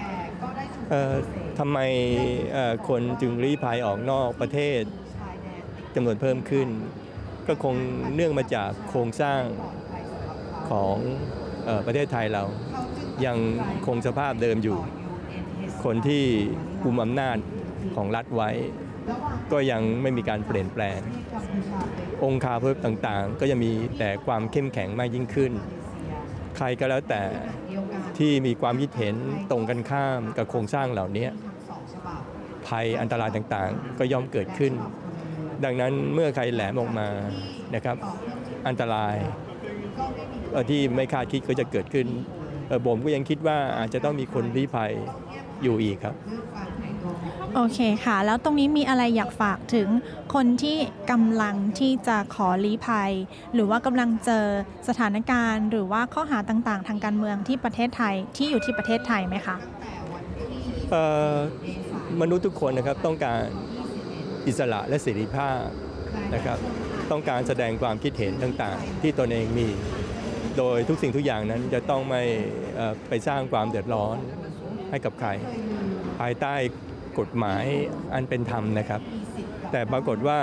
Speaker 6: ทำไมคนจึงลี้ภัยออกนอกประเทศจำนวนเพิ่มขึ้นก็คงเนื่องมาจากโครงสร้างของประเทศไทยเรายังคงสภาพเดิมอยู่คนที่กุมอำนาจของรัฐไว้ก็ยังไม่มีการเปลี่ยนแปลงองค์คาพยพต่างๆก็ยังมีแต่ความเข้มแข็งมากยิ่งขึ้นใครก็แล้วแต่ที่มีความคิดเห็นตรงกันข้ามกับโครงสร้างเหล่านี้ภัยอันตรายต่างๆก็ย่อมเกิดขึ้นดังนั้นเมื่อใครแหลมออกมานะครับอันตรายที่ไม่คาดคิดก็จะเกิดขึ้นผมก็ยังคิดว่าอาจจะต้องมีคนลี้ภัยอยู่อีกครับ
Speaker 14: โอเคค่ะแล้วตรงนี้มีอะไรอยากฝากถึงคนที่กำลังที่จะขอลี้ภัยหรือว่ากำลังเจอสถานการณ์หรือว่าข้อหาต่างๆทางการเมืองที่ประเทศไทยที่อยู่ที่ประเทศไทยไหมคะ
Speaker 6: มนุษย์ทุกคนนะครับต้องการอิสระและเสรีภาพนะครับต้องการแสดงความคิดเห็นต่างๆที่ตนเองมีโดยทุกสิ่งทุกอย่างนั้นจะต้องไม่ไปสร้างความเดือดร้อนให้กับใครภายใต้กฎหมายอันเป็นธรรมนะครับแต่ปรากฏว่า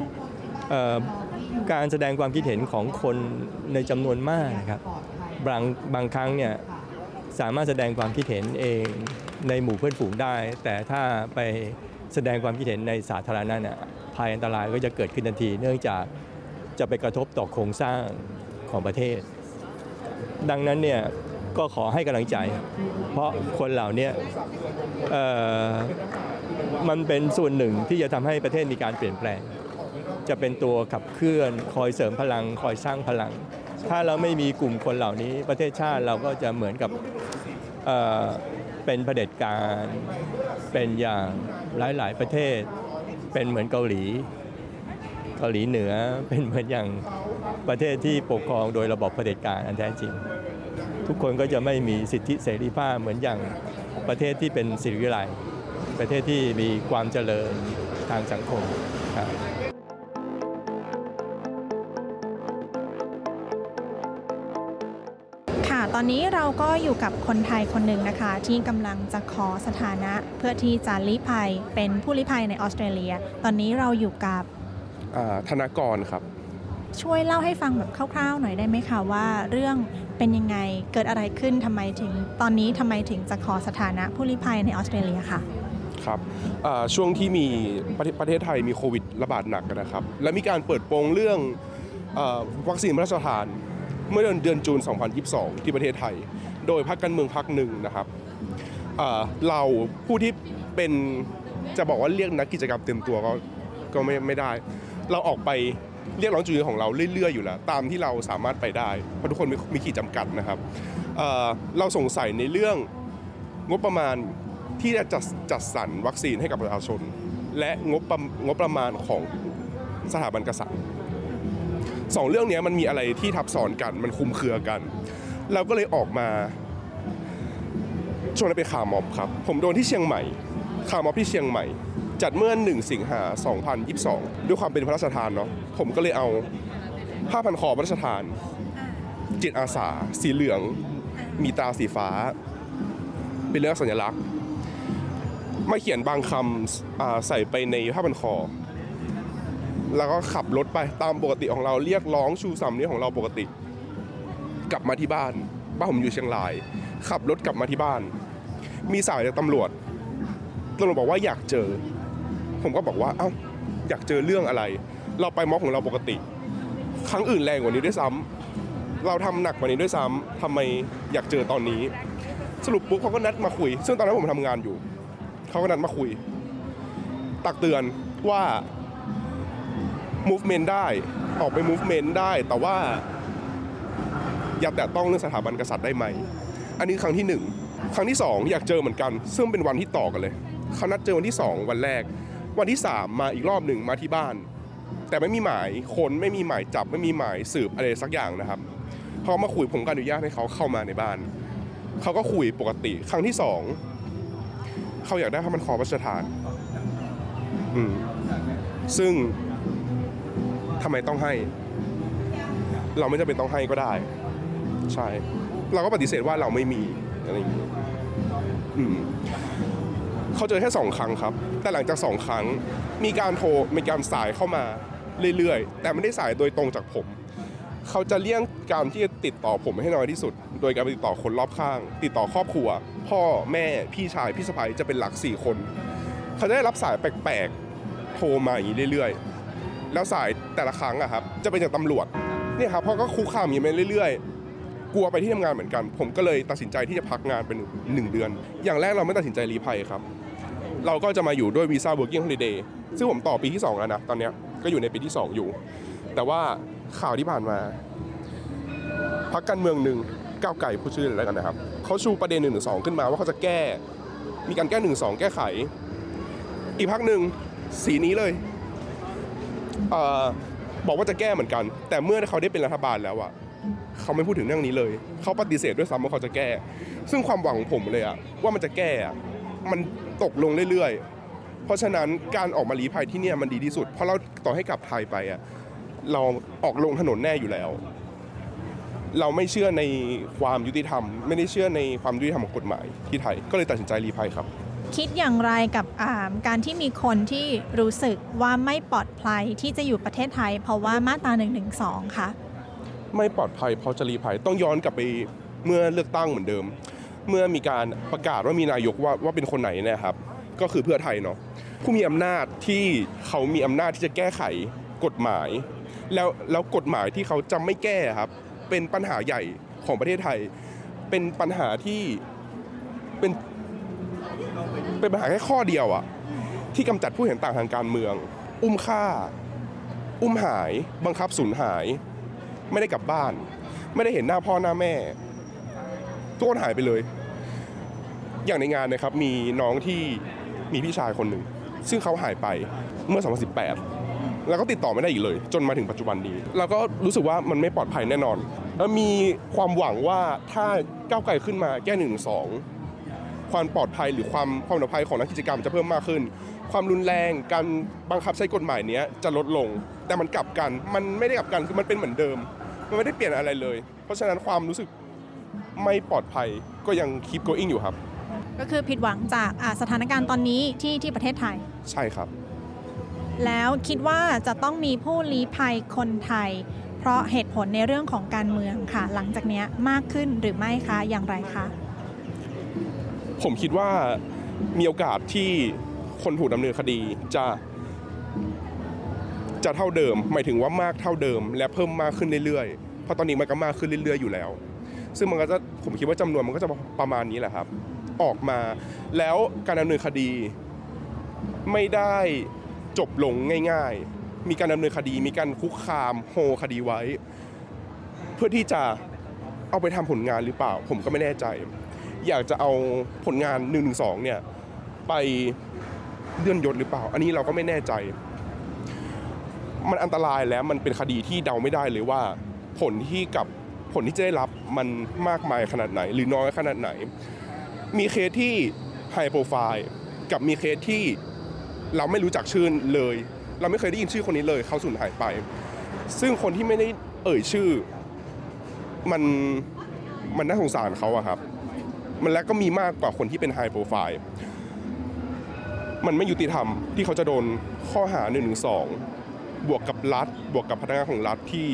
Speaker 6: การแสดงความคิดเห็นของคนในจำนวนมากนะครับบางครั้งเนี่ยสามารถแสดงความคิดเห็นเองในหมู่เพื่อนฝูงได้แต่ถ้าไปแสดงความคิดเห็นในสาธารณะเนี่ยภัยอันตรายก็จะเกิดขึ้นทันทีเนื่องจากจะไปกระทบต่อโครงสร้างของประเทศดังนั้นเนี่ยก็ขอให้กำลังใจเพราะคนเหล่านี้มันเป็นส่วนหนึ่งที่จะทำให้ประเทศมีการเปลี่ยนแปลงจะเป็นตัวขับเคลื่อนคอยเสริมพลังคอยสร้างพลังถ้าเราไม่มีกลุ่มคนเหล่านี้ประเทศชาติเราก็จะเหมือนกับเป็นเผด็จการเป็นอย่างหลายๆประเทศเป็นเหมือนเกาหลีเหนือเป็นเหมือนอย่างประเทศที่ปกครองโดยระบบเผด็จการอันแท้จริงทุกคนก็จะไม่มีสิทธิเสรีภาพเหมือนอย่างประเทศที่เป็นสิทธิวิไลประเทศที่มีความเจริญทางสังคมครับ
Speaker 14: ค่ะตอนนี้เราก็อยู่กับคนไทยคนหนึ่งนะคะที่กำลังจะขอสถานะเพื่อที่จะลี้ภัยเป็นผู้ลี้ภัยในออสเตรเลียตอนนี้เราอยู่กับ
Speaker 17: ธนกรครับ
Speaker 14: ช่วยเล่าให้ฟังแบบคร่าวๆหน่อยได้ไหมคะว่าเรื่องเป็นยังไงเกิดอะไรขึ้นทำไมถึงจะขอสถานะผู้ลี้ภัยในออสเตรเลียค่ะ
Speaker 17: ครับช่วงที่มีประเทศไทยมีโควิดระบาดหนักนะครับและมีการเปิดโปงเรื่องวัคซีนพระราชทานเมื่อเดือนจูน 2022 ที่ประเทศไทยโดยพรรคการเมืองพรรคหนึ่งนะครับเราผู้ที่เป็นจะบอกว่าเรียกนักกิจกรรมเต็มตัวก็ไม่ได้เราออกไปเรียกร้องจุดยืนของเราเรื่อยๆอยู่แล้วตามที่เราสามารถไปได้เพราะทุกคนมีขีดจำกัดนะครับเราสงสัยในเรื่องงบประมาณที่จะจัดสรรวัคซีนให้กับประชาชนและงบประมาณของสถาบันกษัตริย์สองเรื่องนี้มันมีอะไรที่ทับซ้อนกันมันคลุมเครือกันเราก็เลยออกมาช่วงนั้นเป็นข่าวม็อบครับผมโดนที่เชียงใหม่ข่าวม็อบที่เชียงใหม่จัดเมื่อ1 สิงหาคม 2022ด้วยความเป็นพระราชทานเนาะผมก็เลยเอาผ้าพันคอพระราชทานจิตอาสาสีเหลืองมีตราสีฟ้าเป็นเรื่องสัญลักษณ์มาเขียนบางคำใส่ไปในผ้าพันคอแล้วก็ขับรถไปตามปกติของเราเรียกร้องชู3นิ้วของเราปกติกลับมาที่บ้านผมอยู่เชียงรายขับรถกลับมาที่บ้านมีสายจากตำรวจบอกว่าอยากเจอผมก็บอกว่าเอ้าอยากเจอเรื่องอะไรเราไปม็อบของเราปกติครั้งอื่นแรงกว่านี้ด้วยซ้ำเราทำหนักกว่านี้ด้วยซ้ำทำไมอยากเจอตอนนี้สรุปปุ๊บเขาก็นัดมาคุยซึ่งตอนนั้นผมทำงานอยู่เขาก็นัดมาคุยตักเตือนว่า movement ได้ออกไป movement ได้แต่ว่าอย่าแตะต้องเรื่องสถาบันกษัตริย์ได้ไหมอันนี้ครั้งที่1ครั้งที่2อยากเจอเหมือนกันซึ่งเป็นวันที่ต่อกันเลยเขานัดเจอวันที่2วันแรกวันที่3มาอีกรอบหนึ่งมาที่บ้านแต่ไม่มีหมายค้นไม่มีหมายจับไม่มีหมายสืบอะไรสักอย่างนะครับเขามาคุยผมก็อนุญาตให้เขาเข้ามาในบ้านเขาก็คุยปกติครั้งที่2เขาอยากได้ผ้าพันคอพระราชทานซึ่งทำไมต้องให้เราไม่จำเป็นต้องให้ก็ได้ใช่เราก็ปฏิเสธว่าเราไม่มีอะไรอย่างนี้เขาเจอแค่2 ครั้งครับแต่หลังจาก2 ครั้งมีการโทรมีการสายเข้ามาเรื่อยๆแต่ไม่ได้สายโดยตรงจากผมเขาจะเลี่ยงการที่จะติดต่อผมให้น้อยที่สุดโดยการติดต่อคนรอบข้างติดต่อครอบครัวพ่อแม่พี่ชายพี่สะใภ้จะเป็นหลัก4 คนเขาจะได้รับสายแปลกๆโทรมาอย่างนี้เรื่อยๆแล้วสายแต่ละครั้งอะครับจะเป็นจากตำรวจเนี่ยครับเพราะก็คุกคามอย่างนี้เรื่อยๆกลัวไปที่ทำงานเหมือนกันผมก็เลยตัดสินใจที่จะพักงานเป็น1 เดือนอย่างแรกเราไม่ตัดสินใจลี้ภัยครับเราก็จะมาอยู่ด้วยวีซ่า working holiday ซึ่งผมต่อปีที่2แล้วนะตอนนี้ก็อยู่ในปีที่2อยู่แต่ว่าข่าวที่ผ่านมาพรรคการเมืองหนึ่งก้าวไกลพูดชื่ออะไรกันนะครับเขาชูประเด็น112ขึ้นมาว่าเขาจะมีการแก้112แก้ไขอีกพรรคหนึ่งสีนี้เลยบอกว่าจะแก้เหมือนกันแต่เมื่อเขาได้เป็นรัฐบาลแล้วอ่ะเขาไม่พูดถึงเรื่องนี้เลยเขาปฏิเสธด้วยซ้ำว่าเขาจะแก้ซึ่งความหวังของผมเลยอ่ะว่ามันจะแก้มันตกลงเรื่อยๆเพราะฉะนั้นการออกมาลี้ภัยที่นี่มันดีที่สุดเพราะเราต่อให้กลับไทยไปอ่ะเราออกลงถนนแน่อยู่แล้วเราไม่เชื่อในความยุติธรรมไม่ได้เชื่อในความยุติธรรมของกฎหมายที่ไทยก็เลยตัดสินใจลี้ภัยครับ
Speaker 14: คิดอย่างไรกับการที่มีคนที่รู้สึกว่าไม่ปลอดภัยที่จะอยู่ประเทศไทยเพราะว่ามาตรา112ค่ะ
Speaker 17: ไม่ปลอดภัยเพราะจะลี้ภัยต้องย้อนกลับไปเมื่อเลือกตั้งเหมือนเดิมเมื่อมีการประกาศว่ามีนายกว่าเป็นคนไหนนะครับก็คือเพื่อไทยเนาะผู้มีอำนาจที่เขามีอำนาจที่จะแก้ไขกฎหมายแล้วกฎหมายที่เขาจะไม่แก้ครับเป็นปัญหาใหญ่ของประเทศไทยเป็นปัญหาที่เป็นปัญหาแค่ข้อเดียวอ่ะที่กำจัดผู้เห็นต่างทางการเมืองอุ้มฆ่าอุ้มหายบังคับสูญหายไม่ได้กลับบ้านไม่ได้เห็นหน้าพ่อหน้าแม่ทุกคนหายไปเลยอย่างในงานนะครับมีน้องที่มีพี่ชายคนหนึ่งซึ่งเขาหายไปเมื่อ2018แล้วก็ติดต่อไม่ได้อีกเลยจนมาถึงปัจจุบันนี้เราก็รู้สึกว่ามันไม่ปลอดภัยแน่นอนแล้วมีความหวังว่าถ้าก้าวไกลขึ้นมาแก้112ความปลอดภัยหรือความปลอดภัยของนักกิจกรรมจะเพิ่มมากขึ้นความรุนแรงการบังคับใช้กฎหมายนี้จะลดลงแต่มันกลับกันมันไม่ได้กลับกันคือมันเป็นเหมือนเดิมมันไม่ได้เปลี่ยนอะไรเลยเพราะฉะนั้นความรู้สึกไม่ปลอดภัยก็ยัง keep going อยู่ครับ
Speaker 14: ก็คือผิดหวังจากสถานการณ์ตอนนี้ที่ประเทศไทย
Speaker 17: ใช่ครับ
Speaker 14: แล้วคิดว่าจะต้องมีผู้ลี้ภัยคนไทยเพราะเหตุผลในเรื่องของการเมืองค่ะหลังจากนี้มากขึ้นหรือไม่คะอย่างไรคะ
Speaker 17: ผมคิดว่ามีโอกาสที่คนถูกดำเนินคดีจะเท่าเดิมหมายถึงว่ามากเท่าเดิมและเพิ่มมากขึ้นเรื่อยๆเพราะตอนนี้มันก็มากขึ้นเรื่อยๆอยู่แล้วซึ่งมันก็จะผมคิดว่าจำนวนมันก็จะประมาณนี้แหละครับออกมาแล้วการดำเนินคดีไม่ได้จบลงง่ายมีการดำเนินคดีมีการคุกคามโฮคดีไว้เพื่อที่จะเอาไปทำผลงานหรือเปล่าผมก็ไม่แน่ใจอยากจะเอาผลงาน112เนี่ยไปเลื่อนยศหรือเปล่าอันนี้เราก็ไม่แน่ใจมันอันตรายแล้วมันเป็นคดีที่เดาไม่ได้เลยว่าผลที่จะได้รับมันมากมายขนาดไหนหรือน้อยขนาดไหนมีเคสที่ไฮโปรไฟล์กับมีเคสที่เราไม่รู้จักชื่อเลยเราไม่เคยได้ยินชื่อคนนี้เลยเขาสูญหายไปซึ่งคนที่ไม่ได้เอ่ยชื่อมันน่าสงสารเขาอะครับมันแล้วก็มีมากกว่าคนที่เป็นไฮโปรไฟล์มันไม่ยุติธรรมที่เขาจะโดนข้อหา112บวกกับรัฐบวกกับพนักงานของรัฐที่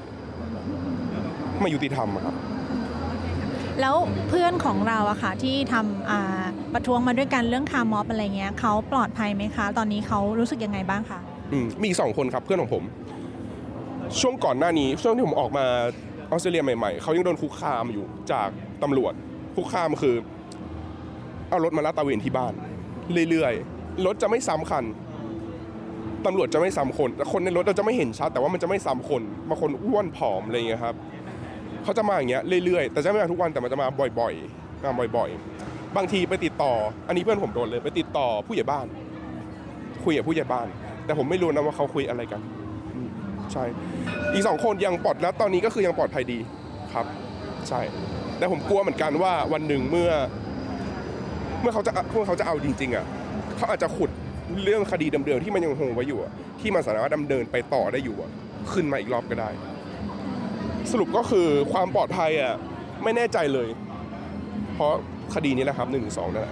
Speaker 17: ไม่ยุติธรรมครับ
Speaker 14: แล้วเพื่อนของเราอะค่ะที่ทำประท้วงมาด้วยกันเรื่องคาร์ม็อบอะไรเงี้ยเขาปลอดภัยไหมคะตอนนี้เขารู้สึกยังไงบ้างคะ
Speaker 17: มีอีก2คนครับเพื่อนของผมช่วงก่อนหน้านี้ช่วงที่ผมออกมาออสเตรเลียใหม่ๆเขายังโดนคุกคามอยู่จากตำรวจคุกคามคือเอารถมาลาดตระเวนที่บ้านเรื่อยๆรถจะไม่ซ้ำคันตำรวจจะไม่ซ้ำคนในรถเราจะไม่เห็นชัดแต่ว่ามันจะไม่ซ้ำคนบางคนอ้วนผอมอะไรอย่างเงี้ยครับเขาจะมาอย่างเงี้ยเรื่อยๆแต่จะไม่มาทุกวันแต่มันจะมาบ่อยๆบางทีไปติดต่ออันนี้เพื่อนผมโดนเลยไปติดต่อผู้ใหญ่บ้านคุยกับผู้ใหญ่บ้านแต่ผมไม่รู้นะว่าเขาคุยอะไรกันใช่อีก2คนยังปลอดแล้วตอนนี้ก็คือยังปลอดภัยดีครับใช่แต่ผมกลัวเหมือนกันว่าวันหนึ่งเมื่อเขาจะเอาจริงๆอ่ะเขาอาจจะขุดเรื่องคดีเดิมๆที่มันยังคงไว้อยู่ที่มันสามารถดำเนินไปต่อได้อยู่ขึ้นมาอีกรอบก็ได้สรุปก็คือความปลอดภัยอ่ะไม่แน่ใจเลยเพราะคดีนี้แหละครับ112นั่นแหละ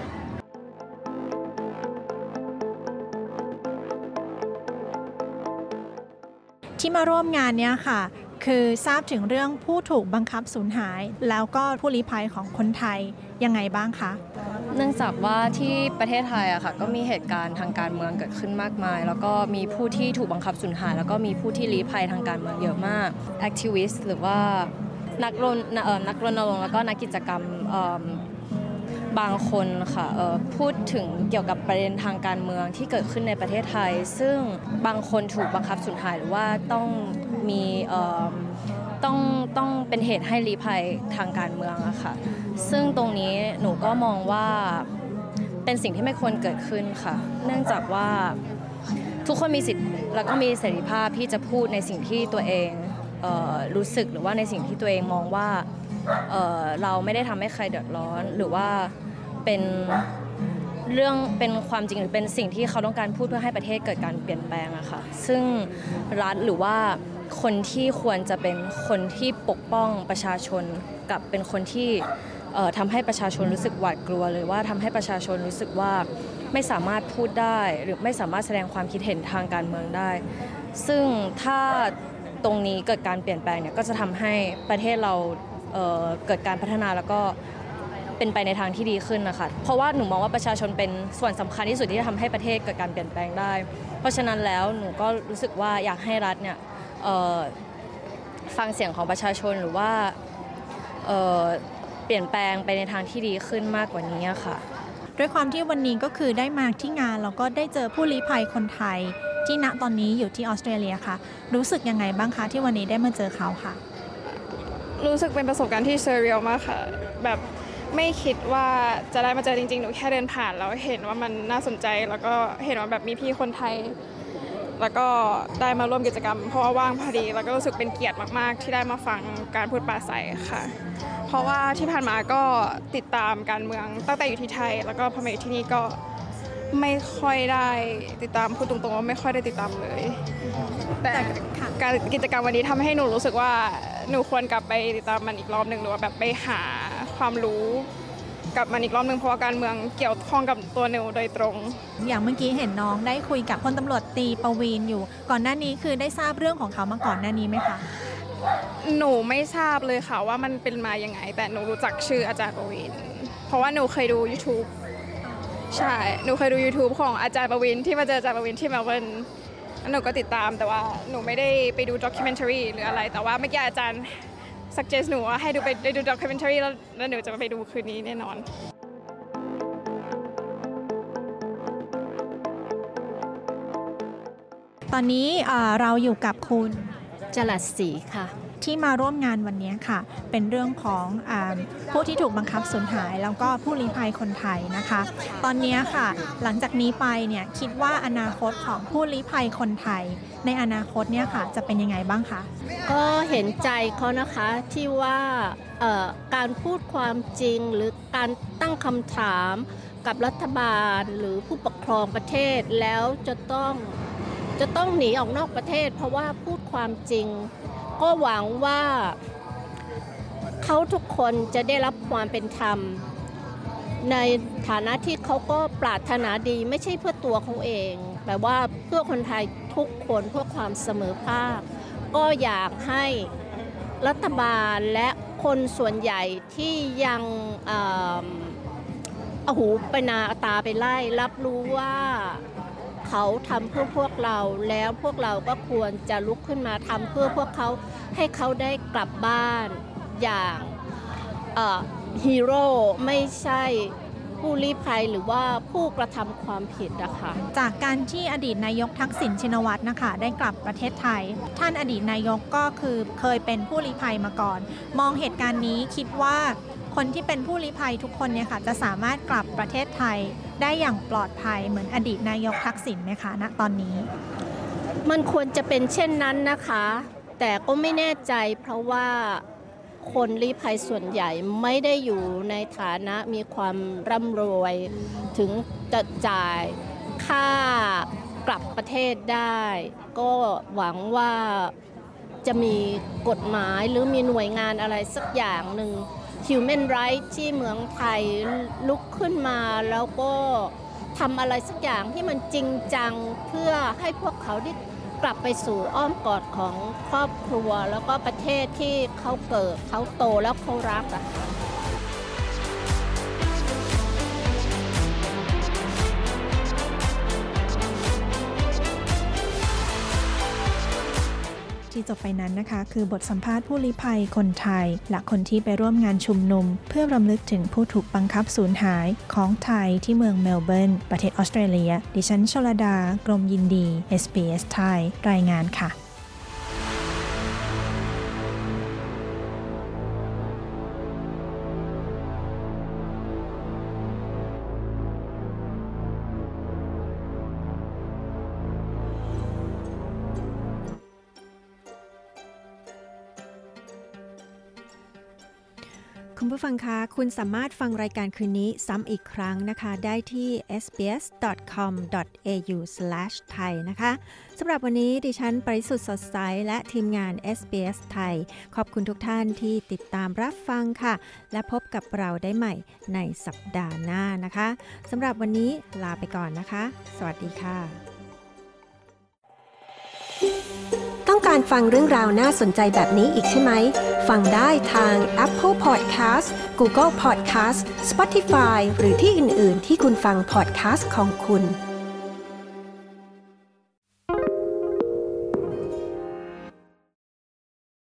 Speaker 14: ที่มาร่วมงานเนี้ยค่ะคือทราบถึงเรื่องผู้ถูกบังคับสูญหายแล้วก็ผู้ลี้ภัยของคนไทยยังไงบ้างคะ
Speaker 18: เนื่องจากว่าที่ประเทศไทยอะค่ะก็มีเหตุการณ์ทางการเมืองเกิดขึ้นมากมายแล้วก็มีผู้ที่ถูกบังคับสูญหายแล้วก็มีผู้ที่ลี้ภัยทางการเมืองเยอะมากแอคทิวิสต์หรือว่านักรณรงค์แล้วก็นักกิจกรรมบางคนค่ะพูดถึงเกี่ยวกับประเด็นทางการเมืองที่เกิดขึ้นในประเทศไทยซึ่งบางคนถูกบังคับสูญหายหรือว่าต้องมีต้องเป็นเหตุให้ลี้ภัยทางการเมืองอะค่ะซึ่งตรงนี้หนูก็มองว่าเป็นสิ่งที่ไม่ควรเกิดขึ้นค่ะเนื่องจากว่าทุกคนมีสิทธิ์แล้วก็มีเสรีภาพที่จะพูดในสิ่งที่ตัวเองรู้สึกหรือว่าในสิ่งที่ตัวเองมองว่าเราไม่ได้ทำให้ใครเดือดร้อนหรือว่าเป็นเรื่องเป็นความจริงหรือเป็นสิ่งที่เขาต้องการพูดเพื่อให้ประเทศเกิดการเปลี่ยนแปลงอะค่ะซึ่งรัฐหรือว่าคนที่ควรจะเป็นคนที่ปกป้องประชาชนกับเป็นคนที่ทำให้ประชาชนรู้สึกหวาดกลัวหรือว่าทำให้ประชาชนรู้สึกว่าไม่สามารถพูดได้หรือไม่สามารถแสดงความคิดเห็นทางการเมืองได้ซึ่งถ้าตรงนี้เกิดการเปลี่ยนแปลงเนี่ยก็จะทำให้ประเทศเราเกิดการพัฒนาแล้วก็เป็นไปในทางที่ดีขึ้นนะคะเพราะว่าหนูมองว่าประชาชนเป็นส่วนสำคัญที่สุดที่จะทำให้ประเทศเกิดการเปลี่ยนแปลงได้เพราะฉะนั้นแล้วหนูก็รู้สึกว่าอยากให้รัฐเนี่ยฟังเสียงของประชาชนหรือว่าเปลี่ยนแปลงไปในทางที่ดีขึ้นมากกว่านี้ค่ะ
Speaker 14: ด้วยความที่วันนี้ก็คือได้มาที่งานแล้วก็ได้เจอผู้ลี้ภัยคนไทยที่ณตอนนี้อยู่ที่ออสเตรเลียค่ะรู้สึกยังไงบ้างคะที่วันนี้ได้มาเจอเขาค่ะ
Speaker 19: รู้สึกเป็นประสบการณ์ที่เซอร์เรียลมากค่ะแบบไม่คิดว่าจะได้มาเจอจริงๆหนูแค่เดินผ่านแล้วเห็นว่ามันน่าสนใจแล้วก็เห็นว่าแบบมีพี่คนไทยแล้วก็ได้มาร่วมกิจกรรมเพราะว่าว่างพอดีแล้วก็รู้สึกเป็นเกียรติมากๆที่ได้มาฟังการพูดปราศัยค่ะเพราะว่าที่ผ่านมาก็ติดตามการเมืองตั้งแต่อยู่ที่ไทยแล้วก็พอมาอยู่ที่นี่ก็ไม่ค่อยได้ติดตามพูดตรงๆว่าไม่ค่อยได้ติดตามเลยแต่การกิจกรรมวันนี้ทำให้หนูรู้สึกว่าหนูควรกลับไปติดตามมันอีกรอบนึงหรือว่าแบบไปหาความรู้กับมันอีกรอบนึงเพราะว่าการเมืองเกี่ยวข้องกับตัวหนูโดยตรง
Speaker 14: อย่างเมื่อกี้เห็นน้องได้คุยกับพลตำรวจตรีประวีณอยู่ก่อนหน้านี้คือได้ทราบเรื่องของเขามาก่อนหน้านี้ไหมคะ
Speaker 19: หนูไม่ทราบเลยค่ะว่ามันเป็นมายังไงแต่หนูรู้จักชื่ออาจารย์ประวีณเพราะว่าหนูเคยดู YouTube ใช่หนูเคยดู YouTube ของอาจารย์ประวินที่มาเจออาจารย์ประวินที่เมลเบิร์นหนูก็ติดตามแต่ว่าหนูไม่ได้ไปดูด็อกิเมนทารีหรืออะไรแต่ว่าเมื่อกี้อาจารย์suggest หนูว่าให้ไปดูด็อกิเมนทารีแล้วหนูจะไปดูคืนนี้แน่นอน
Speaker 14: ตอนนี้เราอยู่กับคุณ
Speaker 20: จรัสศรีค่ะ
Speaker 14: ที่มาร่วมงานวันนี้ค่ะเป็นเรื่องของผู้ที่ถูกบังคับสูญหายแล้วก็ผู้ลี้ภัยคนไทยนะคะตอนนี้ค่ะหลังจากนี้ไปเนี่ยคิดว่าอนาคตของผู้ลี้ภัยคนไทยในอนาคตเนี่ยค่ะจะเป็นยังไงบ้างคะ
Speaker 20: ก็เห็นใจเขานะคะที่ว่าการพูดความจริงหรือการตั้งคำถามกับรัฐบาลหรือผู้ปกครองประเทศแล้วจะต้องหนีออกนอกประเทศเพราะว่าพูดความจริงก็หวังว่าเขาทุกคนจะได้รับความเป็นธรรมในฐานะที่เขาก็ปรารถนาดีไม่ใช่เพื่อตัวเขาเองแต่ว่าเพื่อคนไทยทุกคนเพื่อความเสมอภาคก็อยากให้รัฐบาลและคนส่วนใหญ่ที่ยังเอาหูไปนาตาไปไล่รับรู้ว่าเขาทำเพื่อพวกเราแล้วพวกเราก็ควรจะลุกขึ้นมาทำเพื่อพวกเขาให้เขาได้กลับบ้านอย่างฮีโร่ไม่ใช่ผู้ลี้ภัยหรือว่าผู้กระทำความผิดนะคะ
Speaker 14: จากการที่อดีตนายกทักษิณชินวัตรนะคะได้กลับประเทศไทยท่านอดีตนายกก็คือเคยเป็นผู้ลี้ภัยมาก่อนมองเหตุการณ์นี้คิดว่าคนที่เป็นผู้ลี้ภัยทุกคนเนี่ยค่ะจะสามารถกลับประเทศไทยได้อย่างปลอดภัยเหมือนอดีตนายกทักษิณไหมคะณตอนนี้
Speaker 20: มันควรจะเป็นเช่นนั้นนะคะแต่ก็ไม่แน่ใจเพราะว่าคนลี้ภัยส่วนใหญ่ไม่ได้อยู่ในฐานะมีความร่ำรวยถึงจะจ่ายค่ากลับประเทศได้ก็หวังว่าจะมีกฎหมายหรือมีหน่วยงานอะไรสักอย่างหนึ่งHuman Rights ที่เมืองไทยลุกขึ้นมาแล้วก็ทำอะไรสักอย่างที่มันจริงจังเพื่อให้พวกเขาได้กลับไปสู่อ้อมกอดของครอบครัวแล้วก็ประเทศที่เขาเกิดเขาโตแล้วเขารักอะ
Speaker 14: ที่จบไปนั้นนะคะคือบทสัมภาษณ์ผู้ลี้ภัยคนไทยและคนที่ไปร่วมงานชุมนุมเพื่อรำลึกถึงผู้ถูกบังคับสูญหายของไทยที่เมืองเมลเบิร์นประเทศออสเตรเลียดิฉันชลดากรมยินดี SBS ไทยรายงานค่ะคุณผู้ฟังคะคุณสามารถฟังรายการคืนนี้ซ้ำอีกครั้งนะคะได้ที่ sbs.com.au/thai นะคะสำหรับวันนี้ดิฉันปริสุทธิ์สดใสและทีมงาน SBS ไทยขอบคุณทุกท่านที่ติดตามรับฟังค่ะและพบกับเราได้ใหม่ในสัปดาห์หน้านะคะสำหรับวันนี้ลาไปก่อนนะคะสวัสดีค่ะ
Speaker 3: ต้องการฟังเรื่องราวน่าสนใจแบบนี้อีกใช่ไหมฟังได้ทาง Apple Podcast Google Podcast Spotify หรือที่อื่นๆที่คุณฟัง podcast ของคุณ